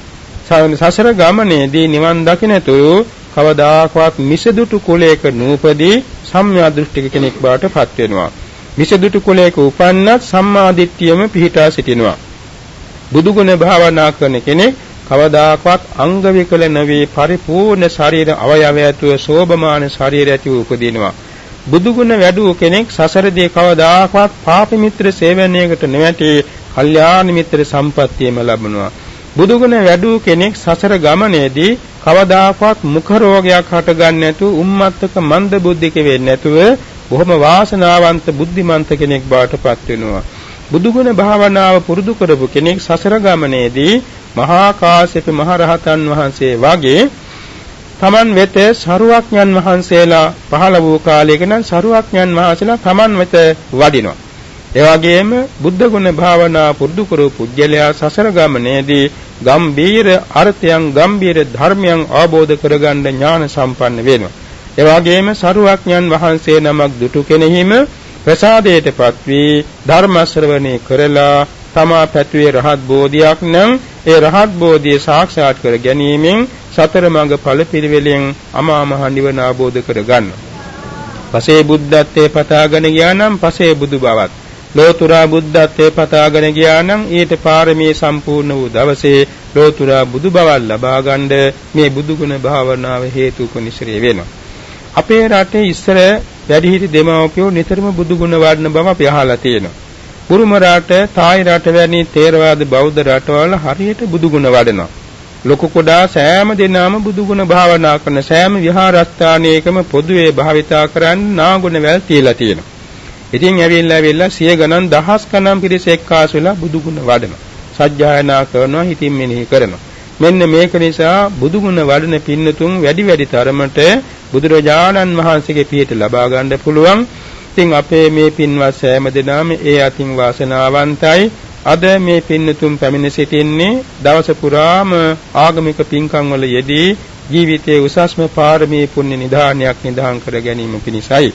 සසර ගමනේදී නිවන් දකින්නතුරු කවදාකවත් මිසදුටු කුලයක නූපදී සම්‍යා දෘෂ්ටික කෙනෙක් බවට පත් වෙනවා. මිසදුටු කුලයක උපන්නත් සම්මා දිට්ඨියම පිහිටා සිටිනවා. බුදුගුණ භාවනා කරන කෙනෙක් කවදාකවත් අංග විකල නොවේ පරිපූර්ණ ශරීර අවයව ඇතුව සෝභමාන ශරීර ඇතිව උපදිනවා. බුදුගුණ වැඩුව කෙනෙක් සසරදී කවදාකවත් පාප මිත්‍ර සේවනයකට නොවැටි කල්යාණ මිත්‍ර සම්පත්තියම ලබනවා. බුදුගුණ වැඩුව කෙනෙක් සසර ගමනේදී කවදාකවත් මුඛ රෝගයක් හටගන්නේ නැතුව උම්මත්තක මන්ද බුද්ධික වෙන්නේ නැතුව බොහොම වාසනාවන්ත බුද්ධිමන්ත කෙනෙක් බවට පත් වෙනවා. බුදුගුණ භාවනාව පුරුදු කරපු කෙනෙක් සසර ගමනේදී මහා කාශ්‍යප මහ රහතන් වහන්සේ වගේ තමන් වෙත සරුවක්ඥන් වහන්සේලා පහළ වූ කාලයක නම් සරුවක්ඥන් වහන්සේලා තමන් වෙත වඩිනවා. ඒ වගේම බුද්ධ ගුණ භාවනා පුරුදු කරපු පුජ්‍යලයා සසර ගමනේදී ගම්බීර අර්ථයන් ගම්බීර ධර්මයන් අවබෝධ කරගන්න ඥාන සම්පන්න වෙනවා. ඒ වගේම සරුවක්ඥන් වහන්සේ නමක් දුටු කෙනෙහිම ප්‍රසාදයටපත් වී ධර්ම ශ්‍රවණය කරලා තමා පැතුවේ රහත් බෝධියක් නම් ඒ රහත් බෝධිය සාක්ෂාත් කර ගැනීමෙන් සතර මඟ ඵල පිළිවෙලෙන් අමා මහ නිවන අවබෝධ කර ගන්නවා. පසේ බුද්ධත්වයේ පතාගෙන ගියා නම් පසේ බුදු බවත් ලෝතුරා බුද්ධත්වයේ පතාගෙන ගියා නම් ඊට පාරමී සම්පූර්ණ වූ දවසේ ලෝතුරා බුදු බවක් ලබා ගන්න මේ බුදු ගුණ භාවනාව හේතු උපනිශ්‍රේ වෙනවා. අපේ රටේ ඉස්සර වැඩිහිටි දෙමව්පියෝ නිතරම බුදු ගුණ වඩන බව අපි අහලා තියෙනවා. බුරුම රට, තායි රට වැනි තේරවාද බෞද්ධ රටවල හරියට බුදු ගුණ වඩනවා. ලොකු කොඩා සෑම දිනම බුදු ගුණ භාවනා කරන සෑම විහාරස්ථානයකම පොදුවේ භාවිතා කරන්න නාගුණ වැල් තියලා තියෙනවා. ඉතින් ඇවිල්ලා ඇවිල්ලා සිය ගණන් දහස් ගණන් පිරිස එක්කාසු වෙලා බුදු ගුණ වඩනවා. සජ්ජායනා කරනවා, හිතින් මෙනෙහි කරනවා. මෙන්න මේක නිසා බුදු ගුණ වඩන පින්නතුන් වැඩි වැඩි තරමට බුදුරජාණන් වහන්සේගේ පිහිට ලබා ගන්න පුළුවන්. ඉතින් අපේ මේ පින්වත් සෑම දෙනාම ඒ අතින් වාසනාවන්තයි. අද මේ පින්නතුන් පැමිණ සිටින්නේ දවස පුරාම ආගමික පින්කම් වල යෙදී ජීවිතයේ උසස්ම පාරමී පුණ්‍ය නිධානයක් නිදාන් කර ගැනීම පිණිසයි.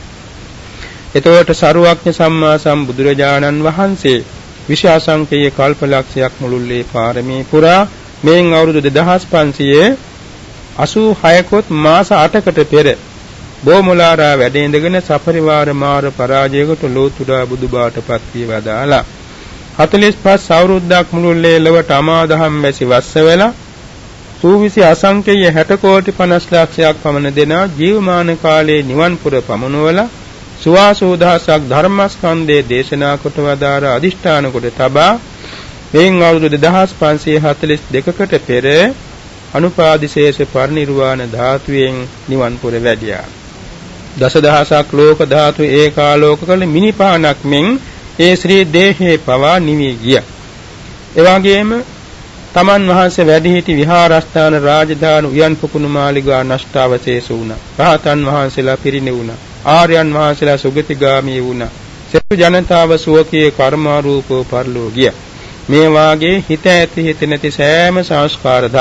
එතකොට සරුවක්ඥ සම්මා සම්බුදුරජාණන් වහන්සේ විශාසංකේය කල්පලක්ෂයක් මුළුල්ලේ පාරමී පුරා මෙන් අවුරුදු දෙදහස් පන්සිය අසූ හයකොත් මාස අටකට පෙර බෝමුලාරා වැඩ ඉඳගෙන සපරිවාර මාර පරාජයකට ලෝතුරා බුදුබාට පත් වී වදාලා හතළිස් පස් අවුරුද්දක් මුළුල්ලේ ලොවට අමාදහම් වැසි වස්ස වෙලා සූවිසි අසංකේය හැට කෝටි පනස් ලක්ෂයක් පමණ දෙනා ජීවමාන කාලයේ නිවන් පුර පමුණුවලා සුවාසෝදහසක් ධර්මස්කන්ධයේ දේශනා කොට වදාර අදිෂ්ඨාන කොට තබා මෙන් අවුරුදු දෙදහස් පන්සිය හතළිස් දෙකකට පෙර අනුපාදිශේෂ පරිනිර්වාණ ධාතුවෙන් නිවන් පුර වැඩියා. දසදහසක් ලෝක ධාතු ඒකාලෝක කළ මිනිපානක් මෙන් ඒ ශ්‍රී දේහේ පවා නිවි ගියා. එවාගෙම තමන් වහන්සේ වැඩ සිටි විහාරස්ථාන රාජධානි උයන් පුකුණු මාලිගා නෂ්ටාවශේෂ වුණා. රහතන් වහන්සේලා පිරිනිවුණා. ආර්යයන් වහන්සේලා සුගතිගාමී වුණා. සෙතු ජනතාව සුවකී කර්මාරූපව පරලෝ ගියා. මේ වාගේ හිත ඇති හිත නැති සෑම සංස්කාර ධර්ම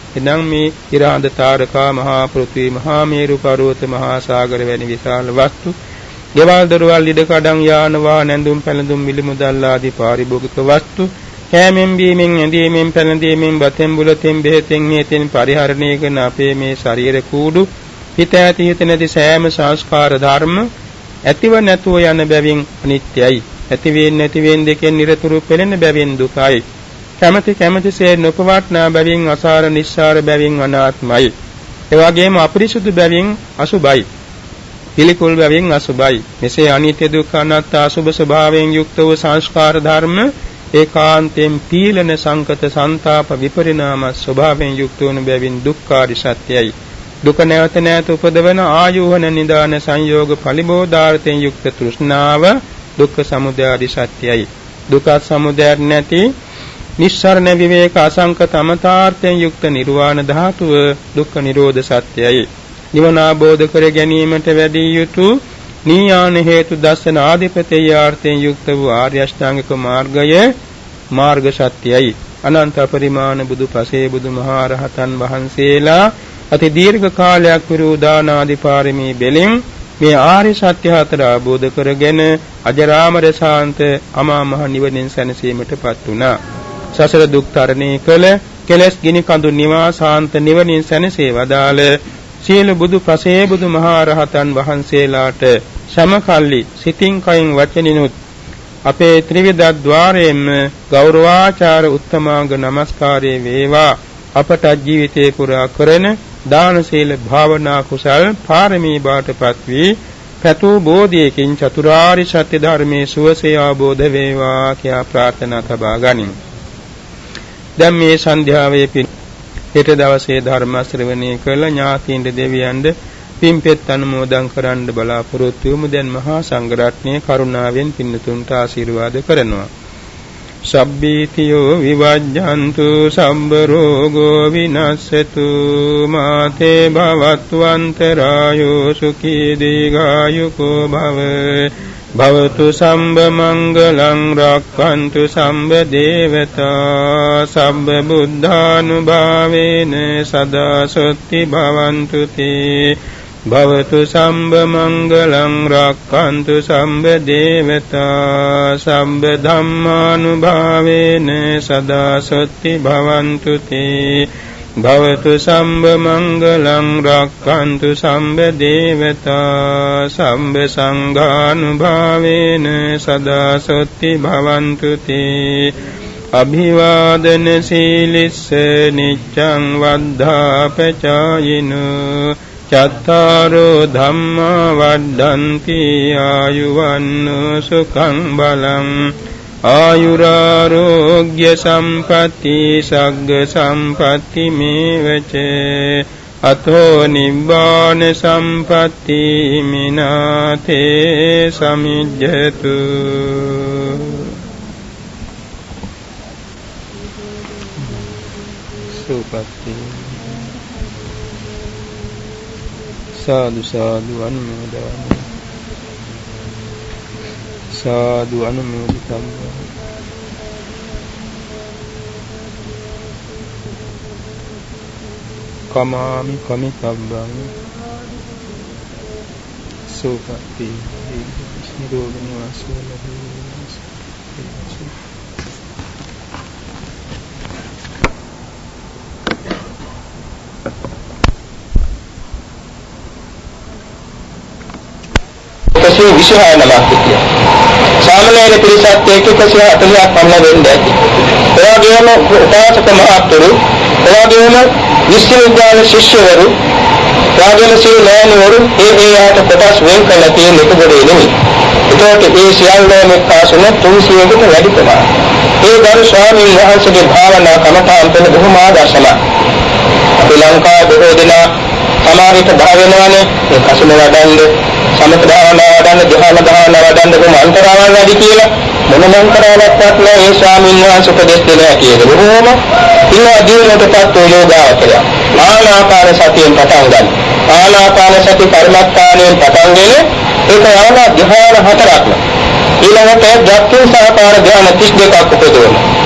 එනම් මේ ඉරාඳ තාරකා මහා පෘථිවි මහා මේරු පර්වත මහා සාගර වැනි විශාල වස්තු ගෙවල් දොරවල් ඉඩකඩම් යාන වාහන ඇඳුම් පැළඳුම් මිල මුදල් ආදී පාරිභෝගික වස්තු කෑමෙන් බීමෙන් ඇඳීමෙන් පැළඳීමෙන් බතෙන් බුලතෙන් බෙහෙතෙන් හේතෙන් පරිහරණය කරන අපේ මේ ශරීර කූඩු හිත ඇති හිත නැති සෑම සංස්කාර ධර්ම ඇතිව නැතුව යන බැවින් අනිත්‍යයි. ඇති වෙන්නේ නැති වෙන දෙකෙන් නිරතුරු පෙළෙන බැවින් දුකයි. කැමැති කැමැතිසේ නොපවට්නා බැවින් අසාර නිස්සාර බැවින් අනාත්මයි. ඒ වගේම අපරිසුදු බැවින් අසුභයි. පිළිකුල් බැවින් අසුභයි. මෙසේ අනිත්‍ය දුක්ඛ අනාත්ම අසුභ ස්වභාවයෙන් යුක්ත වූ සංස්කාර ධර්ම ඒකාන්තයෙන් පීලන සංකත සංతాප විපරිණාම ස්වභාවයෙන් යුක්ත වන බැවින් දුක්ඛාරි සත්‍යයි. දුක නැවත නැවත උපදවන ආයෝහන නිදාන සංයෝග පරිබෝධාර්ථයෙන් යුක්ත තෘෂ්ණාව දුක්ඛ සමුදයාදි සත්‍යයි. දුක සමුදය නැති නිස්සරණ විවේක අසංකත අමතාර්ථයෙන් යුක්ත නිර්වාණ ධාතුව දුක්ඛ නිරෝධ සත්‍යයි. නිවන අවබෝධ කර ගැනීමට වැඩි යුතු නීයාන හේතු දර්ශන ආදිපතේයාර්ථයෙන් යුක්ත වූ ආර්ය අෂ්ටාංගික මාර්ගය මාර්ග සත්‍යයි. අනන්ත පරිමාණ බුදු පසේ බුදු මහා රහතන් වහන්සේලා අති දීර්ඝ කාලයක් වූ දාන ආදී පාරමී බෙලින් මේ ආර්ය සත්‍ය හතර අවබෝධ කරගෙන අජරාමර ශාන්ත අමා මහ නිවනෙන් සැනසීමටපත් වුණා. සසර දුක් තරණය කළ කෙලස් ගිනි කඳු නිවා ශාන්ත නිවනින් සැනසී වදාළ සියලු බුදු පසේ බුදු මහා රහතන් වහන්සේලාට සමකල්ලි සිතින් කයින් වචනිනුත් අපේ ත්‍රිවිධ ద్వාරයෙන්ම ගෞරවාචාර උත්තමාංග නමස්කාරයේ වේවා. අපට ජීවිතේ පුරා කරන දාන සීල භාවනා කුසල් පාරමී බාටපත් වී ප්‍රතු බෝධියකින් චතුරාර්ය සත්‍ය ධර්මයේ සුවසේ අවබෝධ වේවා කියා ප්‍රාර්ථනා තබා ගනිමු. දැන් මේ සන්ධ්‍යාවේ හෙට දවසේ ධර්ම ශ්‍රවණය කළ ඥාතීන්ද දෙවියන්ද පින්පෙත් අනුමෝදන් කරන්න බලාපොරොත්තු වෙමු. දැන් මහා සංඝරත්නය කරුණාවෙන් පින්නතුන්ට ආශිර්වාද කරනවා. සබ්බීතියෝ විවජ්ජන්තු සම්බ රෝගෝ විනස්සතු මාතේ භවත්වන්තරායෝ සුඛී දීඝායුකෝ භව භවතු සම්බ මංගලං රක්ඛන්තු සම්බ දේවතා සම්බ බුද්ධානුභාවේන සදා සොත්ති භවන්තු තේ භවතු සම්බ මංගලං රක්ඛන්තු සම්බ දේවතා සම්බ ධම්මානුභාවේන සදා සොත්ති භවන්තු තේ භවතු සම්බ මංගලං රක්ඛන්තු සම්බ දේවතා සම්බ සංඝානුභාවේන සදා සොත්ති භවන්තු තේ අභිවාදන සීලිස්ස නිච්ඡං වද්ධාපචායිනෝ චත්තාරෝ ධම්මා වඩ්ඩන්ති ආයුවන්නෝ සුඛං බලං ආයුරාරෝග්‍ය සම්පatti සග්ග සම්පatti මේවච අතෝ නිබ්බාන සම්පatti මිනාතේ සමිජ්ජතු. සුපatti සාදු සාදු අනුමෝදන් සාදු අනුමෝදිතම්. කමාමි කමිතබ්බං සුපatti නිරෝධ වාසය ලැබේවා. එකසිය විසිහය නමක් සිටියා. සාමණේර පිරිසත් එක්ක එකසිය හතළිහක් පමණ වෙන්න ඇති. ඒ වගේම උපාසක මහත්වරු, ඒ වගේම විශ්වවිද්‍යාල ශිෂ්‍යවරු, රාජ්‍ය සීල නෑනවරු ඒ ඒ ආට කොටස් වෙන් කළා තියෙන එක ගොඩේ නෙමෙයි. ඒකට ඒ සියල්ලම එක්කාසුන තුන්සියයකට වැඩි ප්‍රමාණයක්. ඒ ගරු ස්වාමීන් වහන්සේගේ භාවනා කමඨාන් පෙළ බොහොම ආදර්ශමත්. අපි ලංකාවේ බොහෝ දෙනා සමාහිත භාවනාවනේ ඒ කසුන වඩන්නේ සමත භාවනාව වඩන්න, ධ්‍යාන භාවනාව වඩන්න කොහොම අන්තරාවල් වැඩි කියලා මොනම අන්තරාවක්වත් නැහැ. ඒ ස්වාමීන් වහන්සේ උපදෙස් දෙනවා කියන්නේ බොහොම ඉන්නවා දිනකටපත් යෝගාවචරය. ආනාපාන සතියෙන් පටන් ගන්න. ආනාපාන සති කර්මස්ථානයෙන් පටන්ගෙන ඒක යවන ධ්‍යාන හතරක්ම. ඊළඟට ධාතු සහකාර ධ්‍යාන තිස් දෙකක් උපදවන.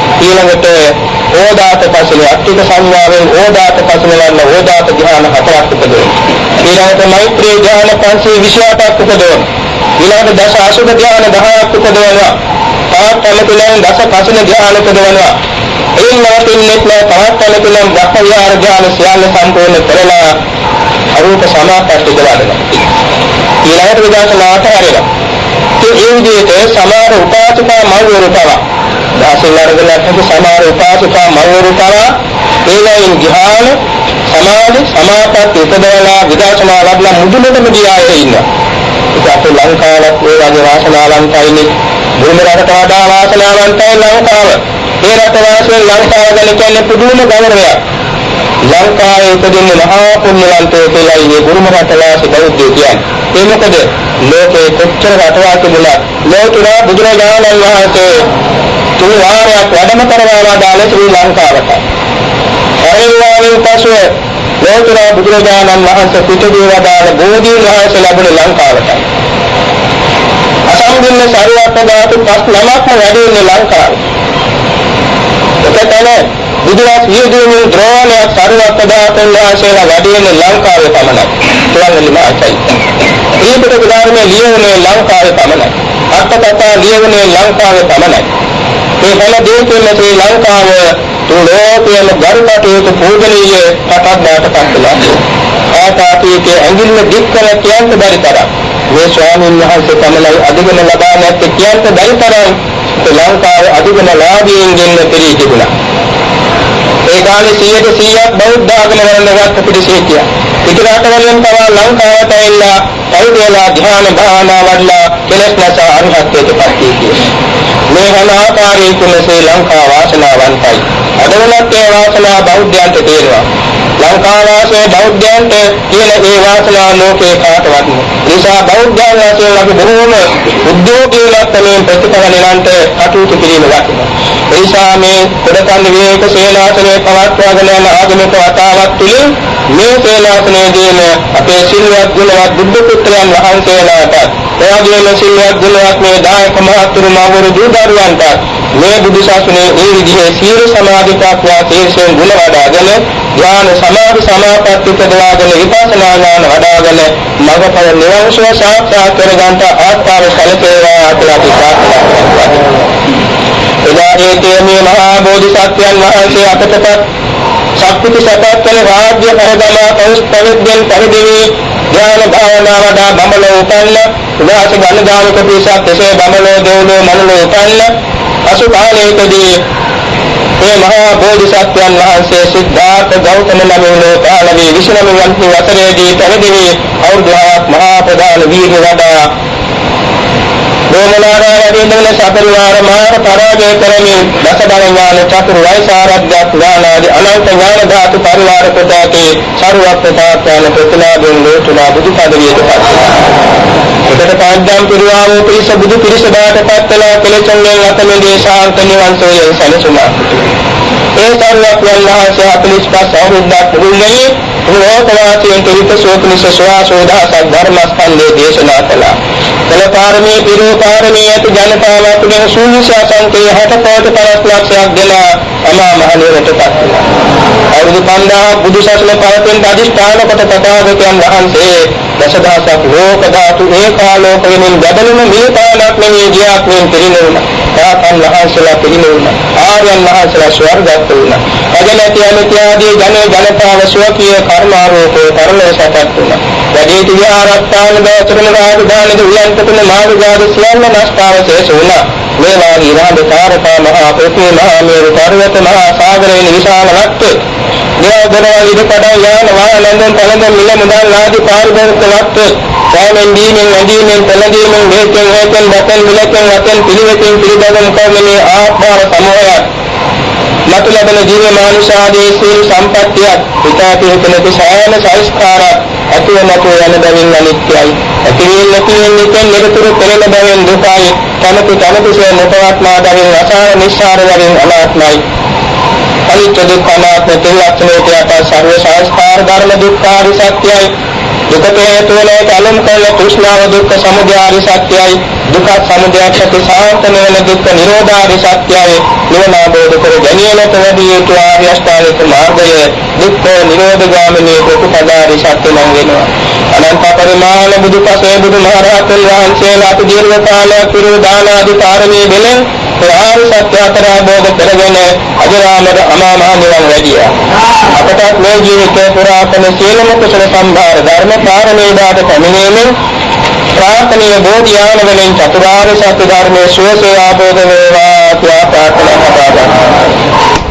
ඊළඟට ඕදාත පසලේ අට්ඨික සංඥාවෙන් ඕදාත පසලවල ඕදාත ධ්‍යාන හතරක් උපදවන. ඊළඟට මෛත්‍රී ධ්‍යාන පන්සිය විසිඅටක් උපදවන. ඊළඟට දස අසුභ ධ්‍යාන දහයක් උපදවනවා. තවත් අලතුලෙන් දස පසල ධ්‍යාන උපදවනවා. එයින් නවතින්නේ නැහැ. තවත් අලතුලෙන් දස විහාර ධ්‍යාන සියල්ල සම්පූර්ණ කරලා අරූප සමාපatti කරගන්නවා. ඊළඟට විදර්ශනාට හැරෙනවා. ඒ විදිහට සමහර උපාසකා මල්වරු පවා දාසෙන් අරගෙනත් සමහර උපාසකා මල්වරු පවා ඒලයින් ධ්‍යාන සමාධි සමාපatti උපදවලා විදර්ශනා ලබලා මුදුනටම ගියාය ඉන්නවා. ඒක අපේ ලංකාවත් ඒ වගේ වාසනාවන්තයිනේ. බුදුම රටට වඩා වාසනාවන්තයි ලංකාව. ඒ රට වාසයෙන් ලංකාව ගැන කියන්නේ පුදුම ගෞරවයක්. ලංකාවේ ඉපදෙන්නේ මහා පුණ්‍යවන්තයෝ කියලා ඉන්නේ බුදුම රට වාසී බෞද්ධයෝ කියන්නේ. ඒ මොකද ලෝකේ කොච්චර රටවල් තිබුණත් ලෝතුරා බුදුරජාණන් වහන්සේ තුන් වාරයක් වැඩම කරවලා දාල ශ්‍රී ලංකාවට. පරිවාරයෙන් පසුව ලෝතුරා බුදුරජාණන් වහන්සේ පිටදී වදාළ බෝධීන් වහන්සේ ලැබුණ ලංකාවට. අසම්බින්න සරුවත්ත ධාතු පස් නමක්ම වැඩි වෙන්නේ ලංකාවේ. ඒකතන බුදුරජාණන් වියදීනේ ද්‍රෝණයක් සරුවත්ත ධාතුන් වහන්සේලා වැඩි වෙන්නේ ලංකාවේ පමණයි. තුන්වෙනි මාසයි. ඊපිට ධර්මයේ ලියවන්නේ ලංකාවේ පමණයි. අටකතා ලියවන්නේ ලංකාවේ පමණයි. මේ හැම දෙයකින්ම ශ්‍රී ලංකාව තුලෝකයේම ගරුකටයුතු පූජනීය රටක් බවට පත් වෙනවා. ආකාශයේ ඇඟිල්ල දික් කර කියන්න බැරි තරම් මේ ස්වාමීන් වහන්සේ තමයි අධිගම ලබා නැත්තේ කියන්න බැරි තරම් ලංකාවේ අධිගම ලාභීන්ගෙන් පිරී තිබුණා. ඒ කාලේ සියයට සියයක් බෞද්ධ ආගම වලට පිටිසිය. පිටරට වලින් පවා ලංකාවට ඇවිල්ලා පරිදේලා ධ්‍යාන භාවනා වඩලා කෙලස් නැස අරහත්ත්වයට පත් වී මේ හැම ආකාරයකින්ම ශ්‍රී ලංකාව වාසනාවන්තයි. අදවලත් ඒ වාසනාව බෞද්ධයන්ට තියෙනවා. ලංකා වාසයේ බෞද්ධයන්ට කියන ඒ වාසනාව ලෝකේ කාටවත් නෑ. නිසා බෞද්ධයන් වශයෙන් අපි බොහෝම උද්‍යෝගීලත් මේ ප්‍රතිඵල නිරන්ත කටයුතු කිරීම ලක්නවා. ඒ නිසා මේ කොඩකන්ද විවේක සේනාසනයේ පවත්වාගෙන යන ආගමික වතාවක් තුළින් මේ සේනාසනයේදීම අපේ සිල්වත් ගුණවත් බුද්ධ පුත්‍රයන් වහන්සේලාට එවැගේම සිල්වත් ගුණවත් මේ දායක මහතුරු මවරු දූ දරුවන්ට මේ බුදු ශාසනයේ ඒ විදිහේ සීල සමාධි ප්‍රඥා තීර්ෂයෙන් ගුණ වඩාගෙන ඥාන සමාධි සමාපatti උපදවාගෙන විපස්සනා ඥාන වඩාගෙන මඟඵල නිවන් සුව සාක්ෂාත් කරගන්නට ආස්ථාව සැලසේවා කියලා අපි ප්‍රාර්ථනා කරනවා. එදායේ මේ මහා බෝධිසත්වයන් වහන්සේ අපටපත් ශක්ති සපත්තල රාජ්‍ය පරදමා පෞස්තවිද්දෙන් පරිදිවි ඥාන භාවනා වඩා බඹලෝ උපන්න උදාස ගණදානක පිසක් එසේ බඹලෝ දෙව්ලෝ මනලෝ උපන්න අසු කාලයකදී මේ මහා බෝධිසත්වයන් වහන්සේ සිද්ධාර්ථ ගෞතම නමෝ කාලවේ විශ්‍රම වන්ති වසරේදී පරිදිවි අවුරුද්දක් මහා ප්‍රදාන වීර්ය වඩා දෝමනාරාවදීන සතරිවාර මාර පරාජය කරමින් දස බල ඥාන චතුර් වෛසාරද්‍ය ඥානාදී අනන්ත ඥාන ධාතු පරිවාර කොට ඇති සර්වඥතාඥාන ප්‍රතිලාභයෙන් ලෝතුලා බුදු පදවියට පත් වුණා. එකට පාද්‍යම් පිරිවාවෝ පිරිස බුදු පිරිස බවට පත්වලා කෙලෙසුන්ගෙන් අතමෙදී ශාන්ත නිවන් සෝය සැලසුණා. ඒ සර්වඥයන් වහන්සේ හතළිස් පහ අවුරුද්දක් මුළුල්ලේ ලෝකවාසීන් කෙලිත සෝපනිස සෝවාසෝදා සද්ධර්ම ස්කන්ධේ දේශනා කළා. කලපාරමී පිරෝපාරමී ඇති ජනතාව තුළින් සූනිසා සංකේ හැට කෝටි පනස් ලක්ෂයක් දෙනා අමා මහ නිවනටපත් වුණා. අවුරුදු පන්දාහක් බුදු සසුන පවතින අධිෂ්ඨාන කොට තථාගතයන් වහන්සේ දසදහසක් ලෝක ධාතු ඒකාලෝකයෙන් ගැදෙනුම මිලපානක් නෙමෙයි ගියක් වෙන පිරිනුණා. තාතන් වහන්සේලා පිරිනුණා. ආර්යයන් වහන්සේලා ස්වර්ගගත වුණා. අගලති අලති ආදී ජන ජනතාව ස්වකීය කර්මාරෝපේ පරලෝසපත් වුණා. වැඩිහිටි විහාරස්ථාන දෝචරණ රාජධානි දුයන්තතුන මාර්ගාද සියල්ල නස්තාවශේෂ වුණා. මේ වාගේ ඉරහදකාරකා මහා පෘථිවි මහා මේරු පර්වත මහා සාගරයෙන් විශාල වස්තු නිරෝධන ඉදකඩ යාන වාහනෙන් තලෙන් මිල මුදල් ආදී පාරිභෝගික වස්තු සෑමෙන් දීමෙන් වැඩිමෙන් තලදීමෙන් වේකෙන් වේකෙන් වතෙන් මිලකෙන් වතෙන් පිළිවෙතින් පිළිදගම් කරන්නේ ආත්මාර සමෝහයක් මතු ලැබෙන ජීව මානුෂාදී සීල සම්පත්තිය පිටාපේ කෙනෙකු සෑම සංස්කාරයක් අතුව නැතු යන බැවින් අනිත්‍යයි. ඇතිවෙන්නේ නැතිවෙන්නේ කියන නිරතුරු පෙරෙන බැවින් දුකයි. තමතු තමතුසේ නොපවත්නා බැවින් අසාර නිස්සාර බැවින් අනාත්මයි. අනිත්‍ය දුක්ඛ අනාත්ම දෙලක්ෂණයට යට සර්ව සංස්කාර ධර්ම දුක්ඛාරි සත්‍යයි. දුකට හේතු වන කලම් කරන තෘෂ්ණාව දුක්ඛ සමුදය ආර්ය සත්‍යයි. දුක්ඛ සමුදයත් ප්‍රතිසාරත වෙන දුක්ඛ නිරෝධ ආර්ය සත්‍යයි. නිවන අවබෝධ කර ගැනීමට වැඩි යුතු ආර්ය අෂ්ටාංගික මාර්ගය දුක්ඛ නිරෝධ ගාමිනී ප්‍රතිපදාරි සත්‍ය නම් වෙනවා. අනන්ත පරිමාණ බුදුපසේ බුදුමහරහතන් වහන්සේලා අති දීර්ඝ කාලයක් පිරු දාන ආදී කාරණේ වෙන ආර්ය සත්‍ය අතර අවබෝධ කරගෙන අජරාමර අමා මහ නිවන් වැඩියා. අපටත් මේ ජීවිතේ පුරාතන සියලුම කුසල සම්භාර ධර්ම කාරණේ දාට පැමිණීමෙන් ප්‍රාර්ථනීය බෝධි ඥාන වලින් චතුරාර්ය සත්‍ය ධර්මයේ සුවසේ ආબોධ වේවා කියලා ප්‍රාර්ථනා කරනවා.